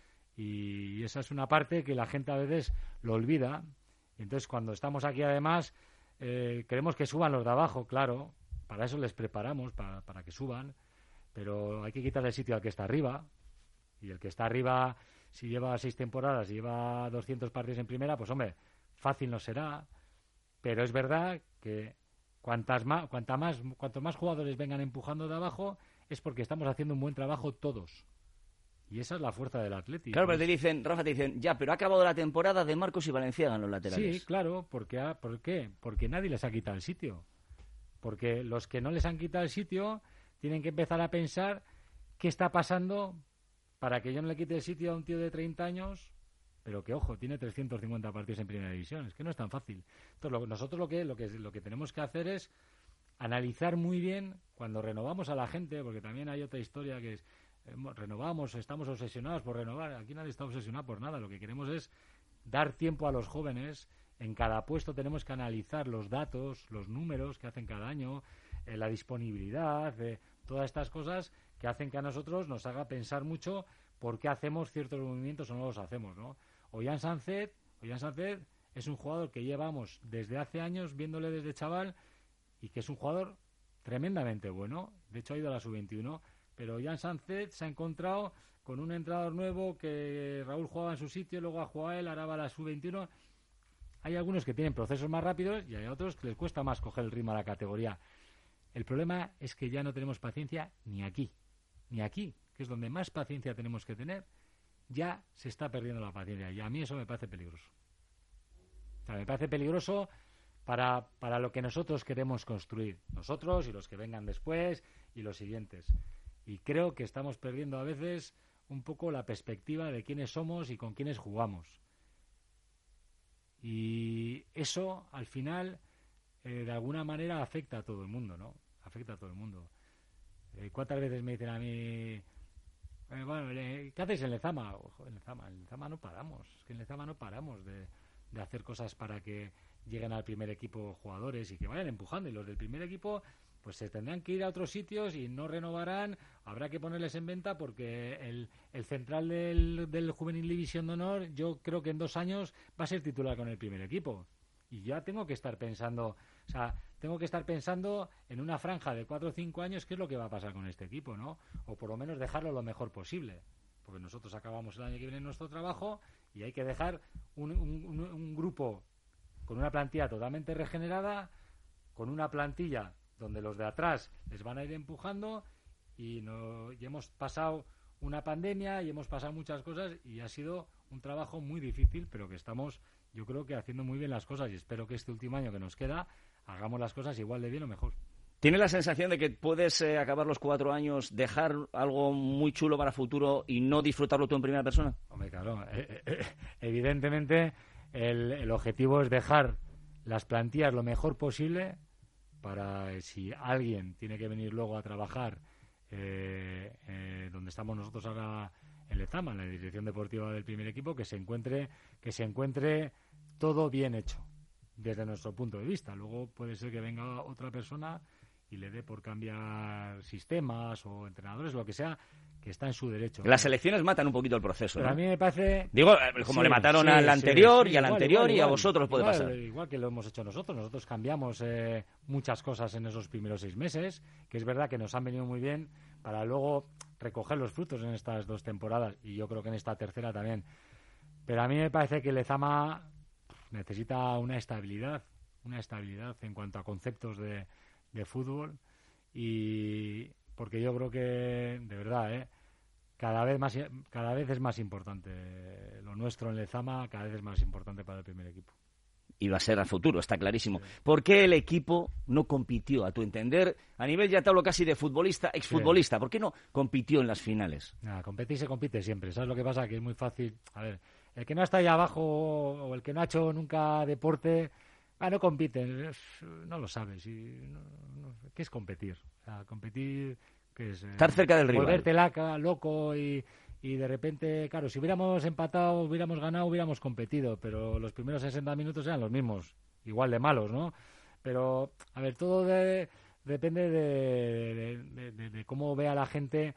y esa es una parte que la gente a veces lo olvida. Y entonces cuando estamos aquí además queremos que suban los de abajo, claro, para eso les preparamos, para que suban, pero hay que quitarle el sitio al que está arriba, y el que está arriba, si lleva 6 temporadas y lleva 200 partidos en primera, pues hombre, fácil no será, pero es verdad que cuantos más jugadores vengan empujando de abajo es porque estamos haciendo un buen trabajo todos. Y esa es la fuerza del Atleti. Claro, pero Rafa, te dicen, ya, pero ha acabado la temporada de Marcos y Valenciaga en los laterales. Sí, claro, ¿por qué? Porque nadie les ha quitado el sitio. Porque los que no les han quitado el sitio tienen que empezar a pensar qué está pasando para que yo no le quite el sitio a un tío de 30 años... pero que, ojo, tiene 350 partidos en primera división, es que no es tan fácil. Entonces, nosotros lo que tenemos que hacer es analizar muy bien cuando renovamos a la gente, porque también hay otra historia que es, renovamos, estamos obsesionados por renovar, aquí nadie está obsesionado por nada, lo que queremos es dar tiempo a los jóvenes, en cada puesto tenemos que analizar los datos, los números que hacen cada año, la disponibilidad, todas estas cosas que hacen que a nosotros nos haga pensar mucho por qué hacemos ciertos movimientos o no los hacemos, ¿no? Ollán Sancet es un jugador que llevamos desde hace años viéndole desde chaval y que es un jugador tremendamente bueno. De hecho ha ido a la sub-21, pero Ollán Sancet se ha encontrado con un entrenador nuevo que Raúl jugaba en su sitio, luego ha jugado él, ahora va a la sub-21. Hay algunos que tienen procesos más rápidos y hay otros que les cuesta más coger el ritmo a la categoría. El problema es que ya no tenemos paciencia ni aquí, que es donde más paciencia tenemos que tener. Ya se está perdiendo la paciencia y a mí eso me parece peligroso. O sea, me parece peligroso para lo que nosotros queremos construir, nosotros y los que vengan después y los siguientes. Y creo que estamos perdiendo a veces un poco la perspectiva de quiénes somos y con quiénes jugamos. Y eso, al final, de alguna manera afecta a todo el mundo, ¿no? Afecta a todo el mundo. ¿Cuántas veces me dicen a mí... ¿qué hacéis en Lezama? Ojo, en Lezama no paramos. Es que en Lezama no paramos de hacer cosas para que lleguen al primer equipo jugadores y que vayan empujando. Y los del primer equipo pues se tendrán que ir a otros sitios y no renovarán. Habrá que ponerles en venta porque el central del Juvenil División de Honor, yo creo que en 2 años va a ser titular con el primer equipo. Y ya tengo que estar pensando... O sea, tengo que estar pensando en una franja de 4 o 5 años qué es lo que va a pasar con este equipo, ¿no? O por lo menos dejarlo lo mejor posible. Porque nosotros acabamos el año que viene nuestro trabajo y hay que dejar un grupo con una plantilla totalmente regenerada, con una plantilla donde los de atrás les van a ir empujando y hemos pasado una pandemia y hemos pasado muchas cosas y ha sido un trabajo muy difícil, pero que estamos, yo creo que haciendo muy bien las cosas y espero que este último año que nos queda hagamos las cosas igual de bien o mejor. ¿Tienes la sensación de que puedes acabar los 4 años, dejar algo muy chulo para futuro y no disfrutarlo tú en primera persona? Hombre, claro. Evidentemente el objetivo es dejar las plantillas lo mejor posible para si alguien tiene que venir luego a trabajar donde estamos nosotros ahora en Lezama, en la dirección deportiva del primer equipo, que se encuentre todo bien hecho desde nuestro punto de vista. Luego puede ser que venga otra persona y le dé por cambiar sistemas o entrenadores, lo que sea, que está en su derecho. Las elecciones matan un poquito el proceso, pero ¿no? a mí me parece... Digo, como le mataron al anterior y al anterior y a vosotros puede pasar. Igual que lo hemos hecho nosotros. Nosotros cambiamos muchas cosas en esos primeros 6 meses, que es verdad que nos han venido muy bien para luego recoger los frutos en estas 2 temporadas y yo creo que en esta tercera también. Pero a mí me parece que Lezama necesita una estabilidad en cuanto a conceptos de fútbol, y porque yo creo que, de verdad, cada vez es más importante lo nuestro en Lezama, cada vez es más importante para el primer equipo. Y va a ser al futuro, está clarísimo. ¿Por qué el equipo no compitió, a tu entender, a nivel, ya te hablo casi de futbolista, exfutbolista? ¿Por qué no compitió en las finales? Competir se compite siempre. ¿Sabes lo que pasa? Que es muy fácil. A ver, el que no está ahí abajo o el que no ha hecho nunca deporte, no compite. No lo sabes. ¿Qué es competir? O sea, competir, ¿qué es? Estar cerca del rival. Volverte loco y de repente, claro, si hubiéramos empatado, hubiéramos ganado, hubiéramos competido, pero los primeros 60 minutos eran los mismos, igual de malos, ¿no? Pero, a ver, todo depende de cómo vea la gente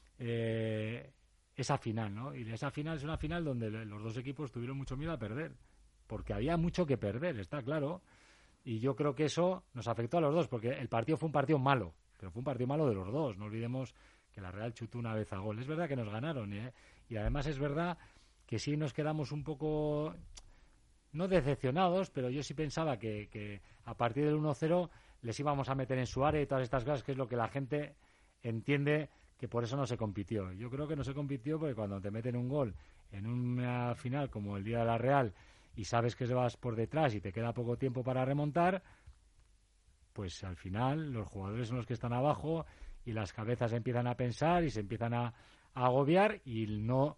esa final, ¿no? Y esa final es una final donde los dos equipos tuvieron mucho miedo a perder, porque había mucho que perder, está claro, y yo creo que eso nos afectó a los dos, porque el partido fue un partido malo, pero fue un partido malo de los dos, no olvidemos que la Real chutó una vez a gol. Es verdad que nos ganaron, y además es verdad que sí nos quedamos un poco, no decepcionados, pero yo sí pensaba que a partir del 1-0 les íbamos a meter en su área y todas estas cosas, que es lo que la gente entiende que por eso no se compitió. Yo creo que no se compitió porque cuando te meten un gol en una final como el día de la Real y sabes que vas por detrás y te queda poco tiempo para remontar, pues al final los jugadores son los que están abajo y las cabezas empiezan a pensar y se empiezan a agobiar, y no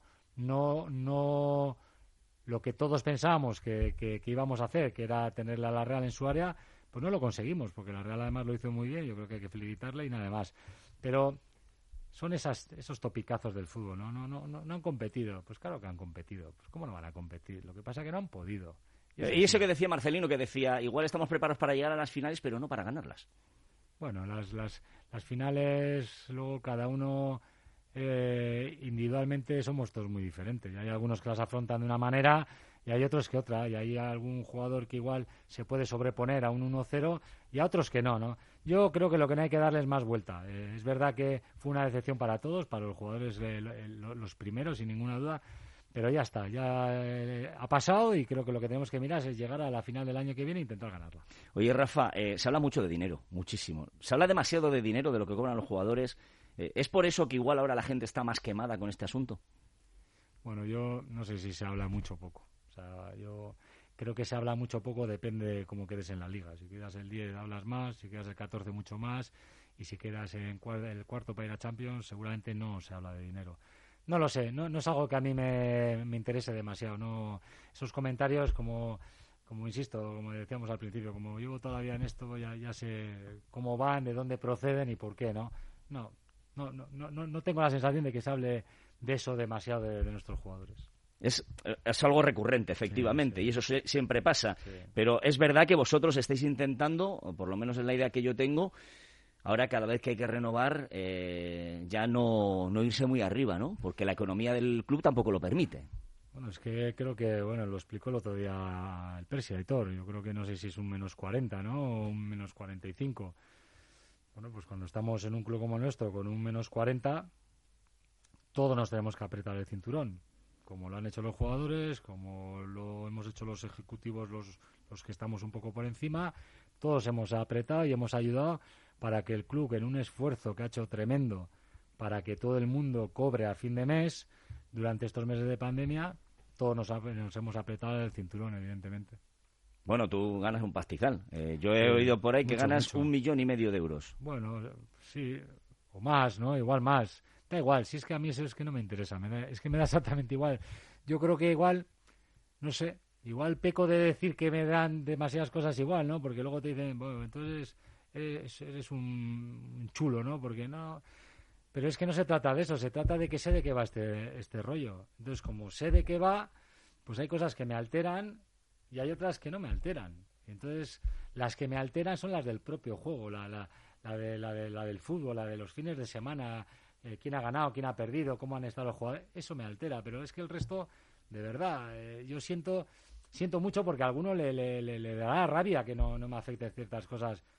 lo que todos pensábamos que íbamos a hacer, que era tenerle a la Real en su área, pues no lo conseguimos, porque la Real además lo hizo muy bien. Yo creo que hay que felicitarle y nada más. Pero son esos topicazos del fútbol, no han competido. Pues claro que han competido. Pues ¿cómo no van a competir? Lo que pasa es que no han podido. Y eso que decía Marcelino, que decía, igual estamos preparados para llegar a las finales, pero no para ganarlas. Bueno, las finales, luego cada uno individualmente somos todos muy diferentes. Y hay algunos que las afrontan de una manera y hay otros que otra. Y hay algún jugador que igual se puede sobreponer a un 1-0 y a otros que no. Yo creo que lo que no hay que darle es más vuelta. Es verdad que fue una decepción para todos, para los jugadores los primeros, sin ninguna duda. Pero ya está, ya ha pasado, y creo que lo que tenemos que mirar es llegar a la final del año que viene e intentar ganarla. Oye, Rafa, se habla mucho de dinero, muchísimo. Se habla demasiado de dinero, de lo que cobran los jugadores. ¿Es por eso que igual ahora la gente está más quemada con este asunto? Bueno, yo no sé si se habla mucho o poco. O sea, yo creo que se habla mucho o poco, depende de cómo quedes en la liga. Si quedas el 10 hablas más, si quedas el 14 mucho más, y si quedas en el cuarto para ir a Champions seguramente no se habla de dinero. No lo sé, no es algo que a mí me interese demasiado. No, esos comentarios, como insisto, como decíamos al principio, como llevo todavía en esto, ya sé cómo van, de dónde proceden y por qué, ¿no? No tengo la sensación de que se hable de eso demasiado de nuestros jugadores. Es algo recurrente, efectivamente, sí. Y eso siempre pasa. Sí. Pero es verdad que vosotros estáis intentando, o por lo menos es la idea que yo tengo, ahora cada vez que hay que renovar, ya no irse muy arriba, ¿no? Porque la economía del club tampoco lo permite. Bueno, es que creo que, lo explicó el otro día el Persia, Aitor. Yo creo que no sé si es un -40, ¿no? O un -45. Bueno, pues cuando estamos en un club como el nuestro, con un -40, todos nos tenemos que apretar el cinturón. Como lo han hecho los jugadores, como lo hemos hecho los ejecutivos, los que estamos un poco por encima. Todos hemos apretado y hemos ayudado para que el club, en un esfuerzo que ha hecho tremendo para que todo el mundo cobre a fin de mes, durante estos meses de pandemia, todos nos hemos apretado el cinturón, evidentemente. Bueno, tú ganas un pastizal. Yo he oído por ahí que ganas mucho. 1,5 millones de euros. Bueno, sí, o más, ¿no? Igual más. Da igual, si es que a mí eso es que no me interesa, es que me da exactamente igual. Yo creo que igual, no sé, igual peco de decir que me dan demasiadas cosas igual, ¿no? Porque luego te dicen, bueno, entonces eres un chulo, ¿no? Porque no... Pero es que no se trata de eso, se trata de que sé de qué va este rollo. Entonces, como sé de qué va, pues hay cosas que me alteran y hay otras que no me alteran. Entonces, las que me alteran son las del propio juego, la del fútbol, la de los fines de semana, quién ha ganado, quién ha perdido, cómo han estado los jugadores. Eso me altera, pero es que el resto, de verdad, yo siento mucho porque a alguno le dará rabia que no me afecten ciertas cosas.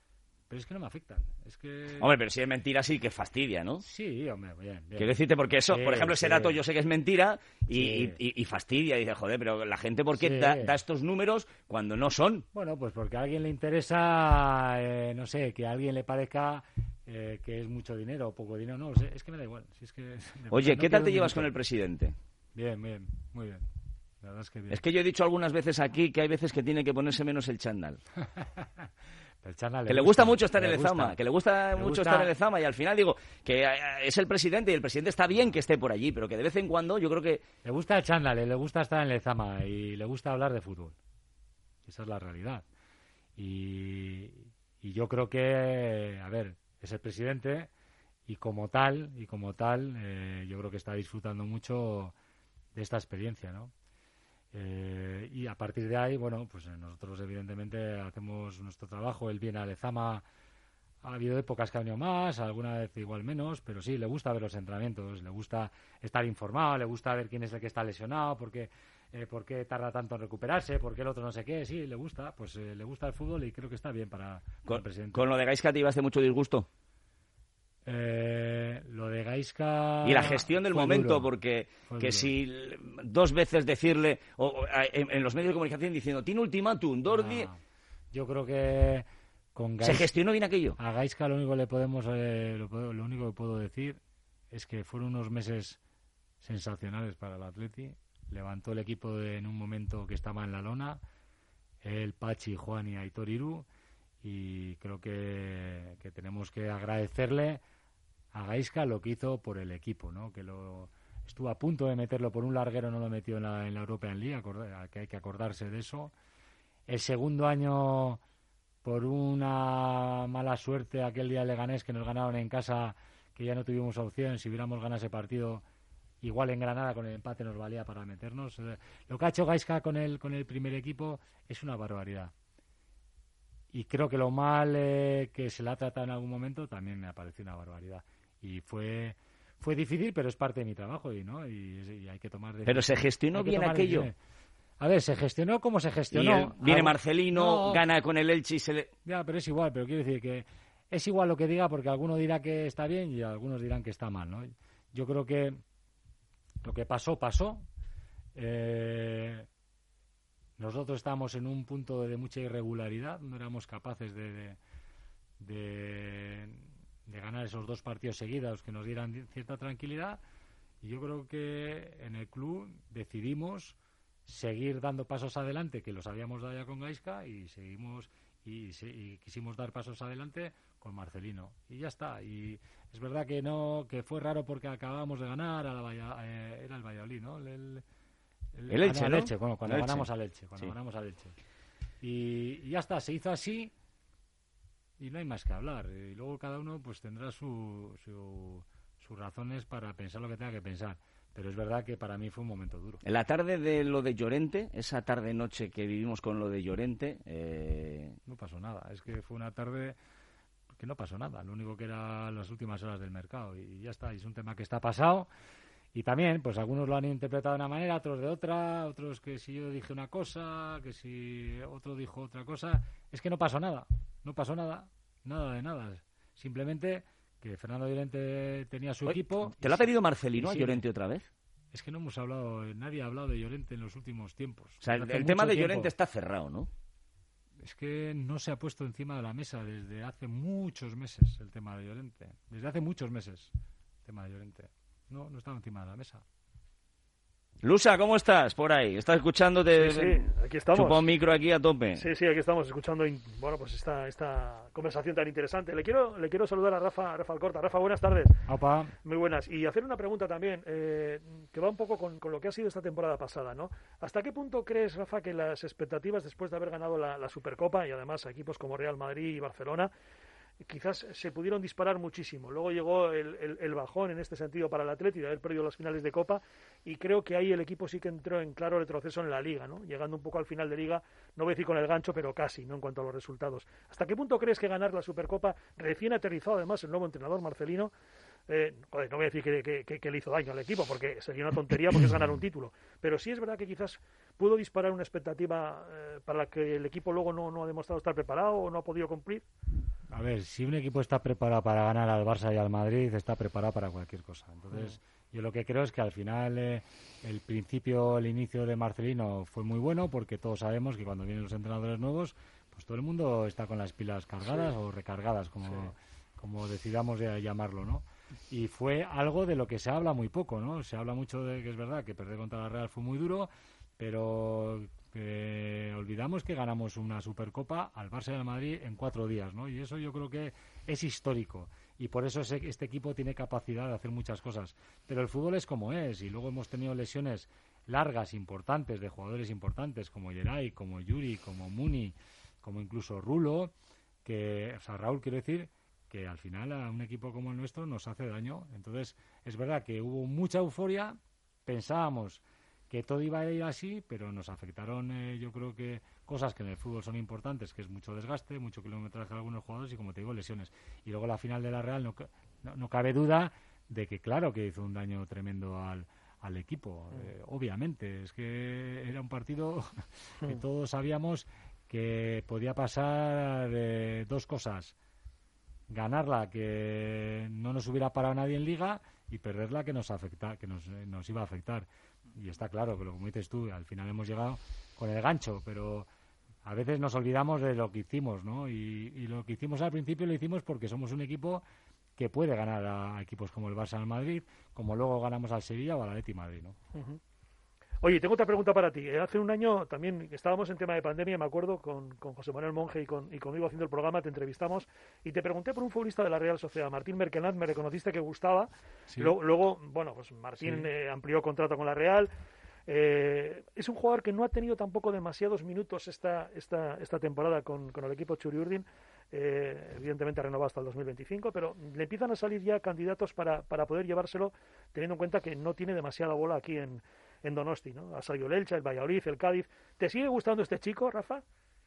Pero es que no me afectan. Es que... Hombre, pero si es mentira sí que fastidia, ¿no? Sí, hombre, bien. Quiero decirte, porque eso, por ejemplo, ese dato yo sé que es mentira y fastidia. Y dice, joder, pero la gente, ¿por qué da estos números cuando no son? Bueno, pues porque a alguien le interesa, no sé, que a alguien le parezca que es mucho dinero o poco dinero. No, es que me da igual. Si es que, oye, ¿qué tal te llevas con el presidente? Bien, muy bien. La verdad es que bien. Es que yo he dicho algunas veces aquí que hay veces que tiene que ponerse menos el chándal. Que le gusta mucho estar en Lezama, que le gusta mucho estar en Lezama, y al final digo que es el presidente y el presidente está bien que esté por allí, pero que de vez en cuando yo creo que... Le gusta el chándal, le gusta estar en Lezama y le gusta hablar de fútbol. Esa es la realidad. Y yo creo que, a ver, es el presidente y como tal, yo creo que está disfrutando mucho de esta experiencia, ¿no? Y a partir de ahí, bueno, pues nosotros evidentemente hacemos nuestro trabajo. Él viene a Lezama, ha habido épocas que ha venido más, alguna vez igual menos, pero sí, le gusta ver los entrenamientos, le gusta estar informado, le gusta ver quién es el que está lesionado, por qué tarda tanto en recuperarse, por qué el otro no sé qué. Sí, le gusta el fútbol y creo que está bien para el presidente. ¿Con lo de Gaizka te llevaste mucho disgusto? Lo de Gaizka... Y la gestión del momento, duro, porque que duro. Si 2 veces decirle, en los medios de comunicación diciendo, tiene ultimátum, yo creo que con Gaizka... ¿Se gestionó bien aquello? A Gaizka lo único que puedo decir es que fueron unos meses sensacionales para el Atleti. Levantó el equipo en un momento que estaba en la lona, el Pachi, Juan y Aitor Iru, y creo que tenemos que agradecerle a Gaizka lo que hizo por el equipo, ¿no? Que estuvo a punto de meterlo por un larguero, no lo metió en la European League, que hay que acordarse de eso. El segundo año, por una mala suerte, aquel día de Leganés que nos ganaron en casa, que ya no tuvimos opción, si hubiéramos ganado ese partido, igual en Granada con el empate nos valía para meternos. Lo que ha hecho Gaizka con el primer equipo es una barbaridad. Y creo que lo mal que se la ha tratado en algún momento también me ha parecido una barbaridad. Y fue difícil, pero es parte de mi trabajo y hay que tomar decisiones. Pero se gestionó bien aquello. A ver, se gestionó como se gestionó. Viene Marcelino, gana con el Elche y se le... Ya, pero es igual, pero quiero decir que es igual lo que diga, porque alguno dirá que está bien y algunos dirán que está mal, ¿no? Yo creo que lo que pasó. Nosotros estábamos en un punto de mucha irregularidad, no éramos capaces de ganar esos 2 partidos seguidos que nos dieran cierta tranquilidad, y yo creo que en el club decidimos seguir dando pasos adelante, que los habíamos dado ya con Gaizka, y quisimos dar pasos adelante con Marcelino, y ya está. Y es verdad que fue raro porque acabábamos de ganar era el Valladolid, ¿no? El Elche, ¿no? Elche, cuando ganamos al Elche. Ganamos al Elche. Y ya está, se hizo así y no hay más que hablar. Y luego cada uno pues tendrá sus razones para pensar lo que tenga que pensar. Pero es verdad que para mí fue un momento duro. En la tarde de lo de Llorente, esa tarde-noche que vivimos con lo de Llorente... No pasó nada, es que fue una tarde que no pasó nada. Lo único que era las últimas horas del mercado y ya está. Y es un tema que está pasado. Y también, pues algunos lo han interpretado de una manera, otros de otra, otros que si yo dije una cosa, que si otro dijo otra cosa. Es que no pasó nada, nada de nada. Simplemente que Fernando Llorente tenía su equipo. ¿Te lo ha pedido Marcelino a Llorente otra vez? Es que no hemos hablado, nadie ha hablado de Llorente en los últimos tiempos. O sea, el tema de Llorente está cerrado, ¿no? Es que no se ha puesto encima de la mesa desde hace muchos meses el tema de Llorente. Desde hace muchos meses el tema de Llorente. No estaba encima de la mesa. Lusa, ¿cómo estás por ahí? ¿Estás escuchándote? Sí, aquí estamos. Chupa un micro aquí a tope. Sí, aquí estamos escuchando pues esta conversación tan interesante. Le quiero saludar a Rafa Alcorta. Rafa, buenas tardes. Opa. Muy buenas. Y hacer una pregunta también, que va un poco con lo que ha sido esta temporada pasada, ¿no? ¿Hasta qué punto crees, Rafa, que las expectativas después de haber ganado la Supercopa y además equipos como Real Madrid y Barcelona quizás se pudieron disparar muchísimo? Luego llegó el bajón en este sentido para el Atleti de haber perdido las finales de Copa, y creo que ahí el equipo sí que entró en claro retroceso en la Liga, ¿no? Llegando un poco al final de Liga, no voy a decir con el gancho, pero casi, ¿no? En cuanto a los resultados. ¿Hasta qué punto crees que ganar la Supercopa, recién aterrizado además el nuevo entrenador Marcelino, no voy a decir que le hizo daño al equipo, porque sería una tontería porque es ganar un título, pero sí es verdad que quizás pudo disparar una expectativa para la que el equipo luego no ha demostrado estar preparado o no ha podido cumplir. A ver, si un equipo está preparado para ganar al Barça y al Madrid, está preparado para cualquier cosa. Entonces, yo lo que creo es que al final el inicio de Marcelino fue muy bueno, porque todos sabemos que cuando vienen los entrenadores nuevos, pues todo el mundo está con las pilas cargadas o recargadas, como decidamos llamarlo, ¿no? Y fue algo de lo que se habla muy poco, ¿no? Se habla mucho de que es verdad que perder contra la Real fue muy duro, pero olvidamos que ganamos una Supercopa al Barça y al Madrid en 4 días, ¿no? Y eso yo creo que es histórico. Y por eso este equipo tiene capacidad de hacer muchas cosas. Pero el fútbol es como es. Y luego hemos tenido lesiones largas, importantes, de jugadores importantes, como Geray, como Yuri, como Muni, como incluso Rulo, Raúl, quiero decir, que al final a un equipo como el nuestro nos hace daño. Entonces, es verdad que hubo mucha euforia, pensábamos que todo iba a ir así, pero nos afectaron, yo creo que cosas que en el fútbol son importantes, que es mucho desgaste, mucho kilometraje de algunos jugadores y, como te digo, lesiones. Y luego la final de la Real, no cabe duda de que, claro, que hizo un daño tremendo al equipo. Obviamente, es que era un partido que todos sabíamos que podía pasar 2 cosas: ganarla, que no nos hubiera parado nadie en Liga, y perderla, que nos iba a afectar. Y está claro que, como dices tú, al final hemos llegado con el gancho, pero a veces nos olvidamos de lo que hicimos, ¿no? Y lo que hicimos al principio lo hicimos porque somos un equipo que puede ganar a equipos como el Barça al Madrid, como luego ganamos al Sevilla o al Atleti Madrid, ¿no? Uh-huh. Oye, tengo otra pregunta para ti. Hace un año también estábamos en tema de pandemia, me acuerdo, con José Manuel Monge y conmigo haciendo el programa, te entrevistamos y te pregunté por un futbolista de la Real Sociedad, Martín Merkeland. Me reconociste que gustaba. Sí. Luego, bueno, pues Martín amplió contrato con la Real. Es un jugador que no ha tenido tampoco demasiados minutos esta temporada con el equipo Txuri-Urdin. Evidentemente ha renovado hasta el 2025, pero le empiezan a salir ya candidatos para poder llevárselo, teniendo en cuenta que no tiene demasiada bola aquí en Donosti, ¿no? Ha salido el Elche, el Valladolid, el Cádiz. ¿Te sigue gustando este chico, Rafa?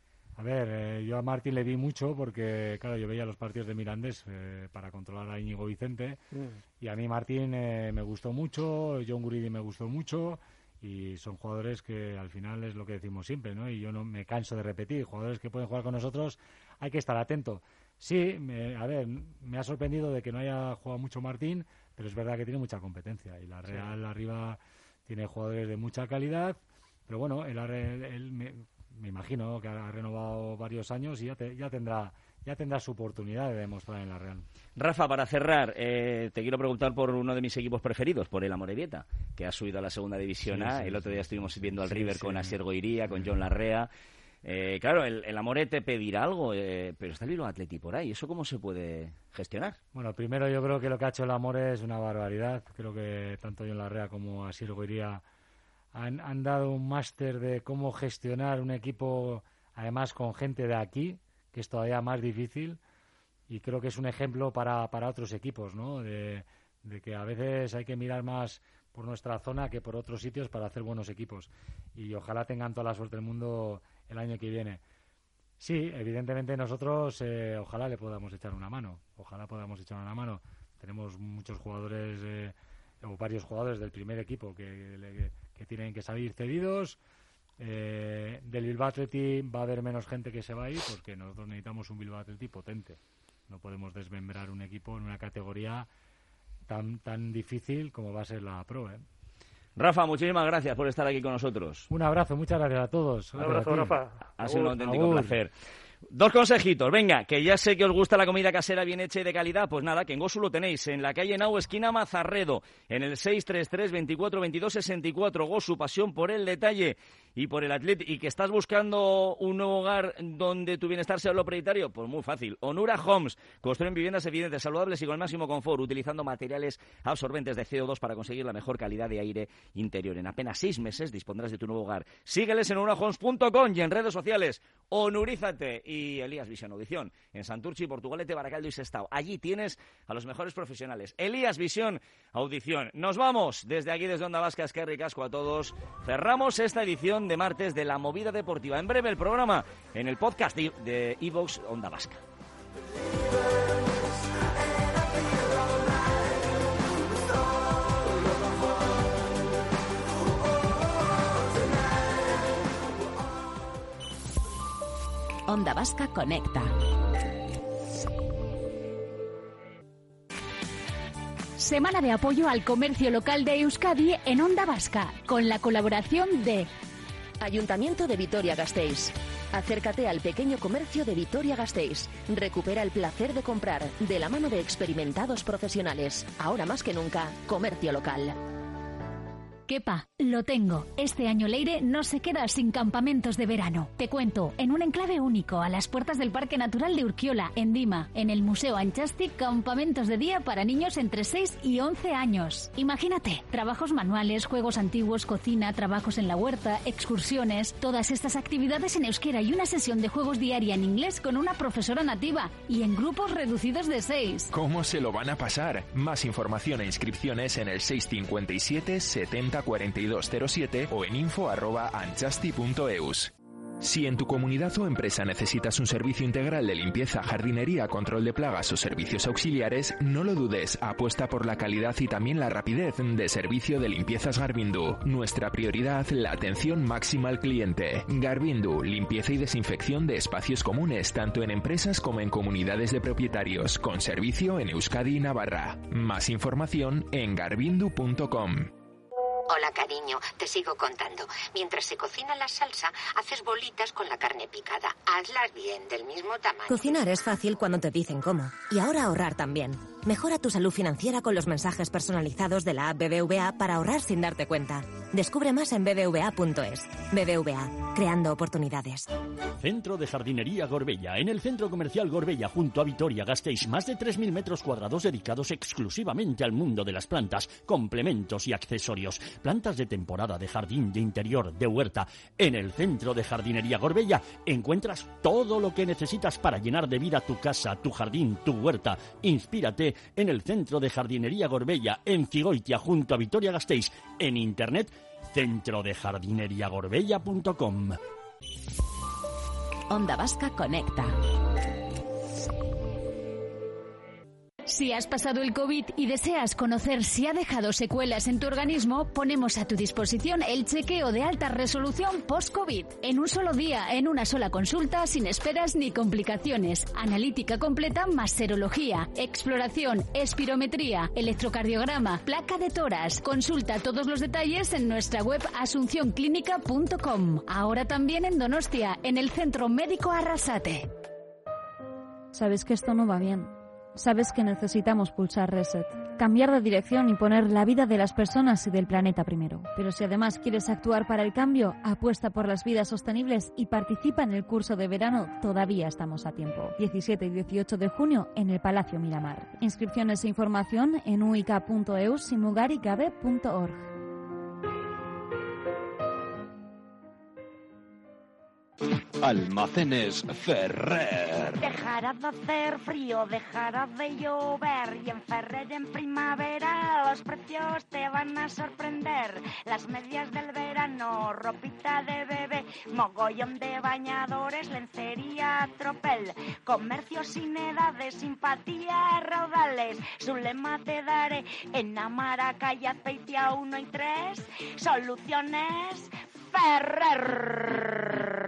A ver, yo a Martín le vi mucho porque, claro, yo veía los partidos de Mirandés para controlar a Íñigo Vicente, y a mí Martín me gustó mucho, John Guridi me gustó mucho, y son jugadores que al final es lo que decimos siempre, ¿no? Y yo no me canso de repetir, jugadores que pueden jugar con nosotros, hay que estar atento. Sí, me ha sorprendido de que no haya jugado mucho Martín, pero es verdad que tiene mucha competencia, y la Real arriba tiene jugadores de mucha calidad, pero bueno, él me imagino que ha renovado varios años y ya tendrá su oportunidad de demostrar en la Real. Rafa, para cerrar, te quiero preguntar por uno de mis equipos preferidos, por el Amorebieta, que ha subido a la segunda división A. El otro día estuvimos viendo al River con Asier Goiría, con John Larrea. Claro, el Amore te pedirá algo, pero está el Bilbao Athletic por ahí. ¿Eso cómo se puede gestionar? Bueno, primero yo creo que lo que ha hecho el Amore es una barbaridad. Creo que tanto John Larrea como Asier Goiría han dado un máster de cómo gestionar un equipo, además con gente de aquí, que es todavía más difícil, y creo que es un ejemplo para otros equipos, ¿no? De que a veces hay que mirar más por nuestra zona que por otros sitios para hacer buenos equipos, y ojalá tengan toda la suerte del mundo el año que viene. Sí, evidentemente nosotros ojalá le podamos echar una mano, tenemos muchos jugadores o varios jugadores del primer equipo que tienen que salir cedidos. Del Bilbao Athletic va a haber menos gente que se va a ir, porque nosotros necesitamos un Bilbao Athletic potente. No podemos desmembrar un equipo en una categoría tan difícil como va a ser la Pro, Rafa, muchísimas gracias por estar aquí con nosotros. Un abrazo, muchas gracias a todos. Un abrazo, Rafa. Ha sido un auténtico placer. 2 consejitos, venga, que ya sé que os gusta la comida casera bien hecha y de calidad, pues nada, que en Gosu lo tenéis, en la calle Nau, esquina Mazarredo, en el 633 24 22 64, Gosu, pasión por el detalle y por el atleta, y que estás buscando un nuevo hogar donde tu bienestar sea lo prioritario, pues muy fácil. Onura Homes, construyen viviendas evidentes, saludables y con el máximo confort, utilizando materiales absorbentes de CO2 para conseguir la mejor calidad de aire interior. En apenas 6 meses dispondrás de tu nuevo hogar. Sígueles en onurahomes.com y en redes sociales. Onurízate y Elías Visión Audición en Santurchi, Portugalete, Baracaldo y Sestao. Allí tienes a los mejores profesionales. Elías Visión Audición. Nos vamos desde aquí, desde Onda Vasca. Eskerrik asko a todos. Cerramos esta edición de martes de La Movida Deportiva. En breve el programa en el podcast de iVox Onda Vasca. Onda Vasca Conecta. Semana de apoyo al comercio local de Euskadi en Onda Vasca, con la colaboración de Ayuntamiento de Vitoria-Gasteiz. Acércate al pequeño comercio de Vitoria-Gasteiz. Recupera el placer de comprar de la mano de experimentados profesionales. Ahora más que nunca, comercio local. Kepa, lo tengo. Este año Leire no se queda sin campamentos de verano. Te cuento, en un enclave único, a las puertas del Parque Natural de Urkiola, en Dima, en el Museo Anchasti, campamentos de día para niños entre 6 y 11 años. Imagínate, trabajos manuales, juegos antiguos, cocina, trabajos en la huerta, excursiones, todas estas actividades en euskera y una sesión de juegos diaria en inglés con una profesora nativa y en grupos reducidos de 6. ¿Cómo se lo van a pasar? Más información e inscripciones en el 657 70 4207 o en info@anchasti.eus. Si en tu comunidad o empresa necesitas un servicio integral de limpieza, jardinería, control de plagas o servicios auxiliares, no lo dudes, apuesta por la calidad y también la rapidez de servicio de limpiezas Garbindu. Nuestra prioridad, la atención máxima al cliente. Garbindu, limpieza y desinfección de espacios comunes, tanto en empresas como en comunidades de propietarios, con servicio en Euskadi y Navarra. Más información en garbindu.com. Hola, cariño, te sigo contando. Mientras se cocina la salsa, haces bolitas con la carne picada. Hazlas bien, del mismo tamaño. Cocinar es fácil cuando te dicen cómo. Y ahora ahorrar también. Mejora tu salud financiera con los mensajes personalizados de la app BBVA para ahorrar sin darte cuenta. Descubre más en bbva.es. BBVA, creando oportunidades. Centro de Jardinería Gorbella. En el Centro Comercial Gorbella, junto a Vitoria-Gasteiz, más de 3.000 metros cuadrados dedicados exclusivamente al mundo de las plantas, complementos y accesorios. Plantas de temporada, de jardín, de interior, de huerta. En el Centro de Jardinería Gorbella encuentras todo lo que necesitas para llenar de vida tu casa, tu jardín, tu huerta. Inspírate en el Centro de Jardinería Gorbella, en Cigoitia, junto a Vitoria-Gasteiz. En internet, centrodejardineriagorbella.com. Onda Vasca Conecta. Si has pasado el COVID y deseas conocer si ha dejado secuelas en tu organismo, ponemos a tu disposición el chequeo de alta resolución post-COVID. En un solo día, en una sola consulta, sin esperas ni complicaciones. Analítica completa más serología, exploración, espirometría, electrocardiograma, placa de tórax. Consulta todos los detalles en nuestra web asuncionclínica.com. Ahora también en Donostia, en el Centro Médico Arrasate. Sabes que esto no va bien. Sabes que necesitamos pulsar reset, cambiar de dirección y poner la vida de las personas y del planeta primero. Pero si además quieres actuar para el cambio, apuesta por las vidas sostenibles y participa en el curso de verano. Todavía estamos a tiempo. 17 y 18 de junio en el Palacio Miramar. Inscripciones e información en uica.eus y mugarigabe.org. Almacenes Ferrer. Dejará de hacer frío, dejará de llover y en Ferrer en primavera los precios te van a sorprender. Las medias del verano, ropita de bebé, mogollón de bañadores, lencería, tropel, comercio sin edades, simpatía, raudales. Su lema te daré en Amaraca y Azpeitia 1 y 3. Soluciones Ferrer.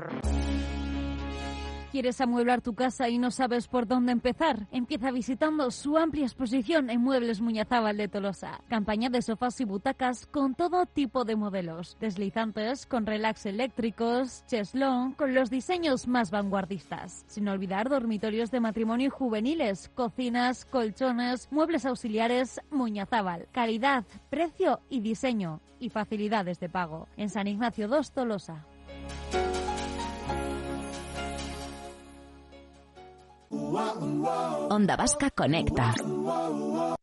¿Quieres amueblar tu casa y no sabes por dónde empezar? Empieza visitando su amplia exposición en Muebles Muñazábal de Tolosa. Campaña de sofás y butacas con todo tipo de modelos. Deslizantes con relax eléctricos, cheslón con los diseños más vanguardistas. Sin olvidar dormitorios de matrimonio y juveniles, cocinas, colchones, muebles auxiliares. Muñazábal. Calidad, precio y diseño. Y facilidades de pago. En San Ignacio 2, Tolosa. Onda Vasca Conecta.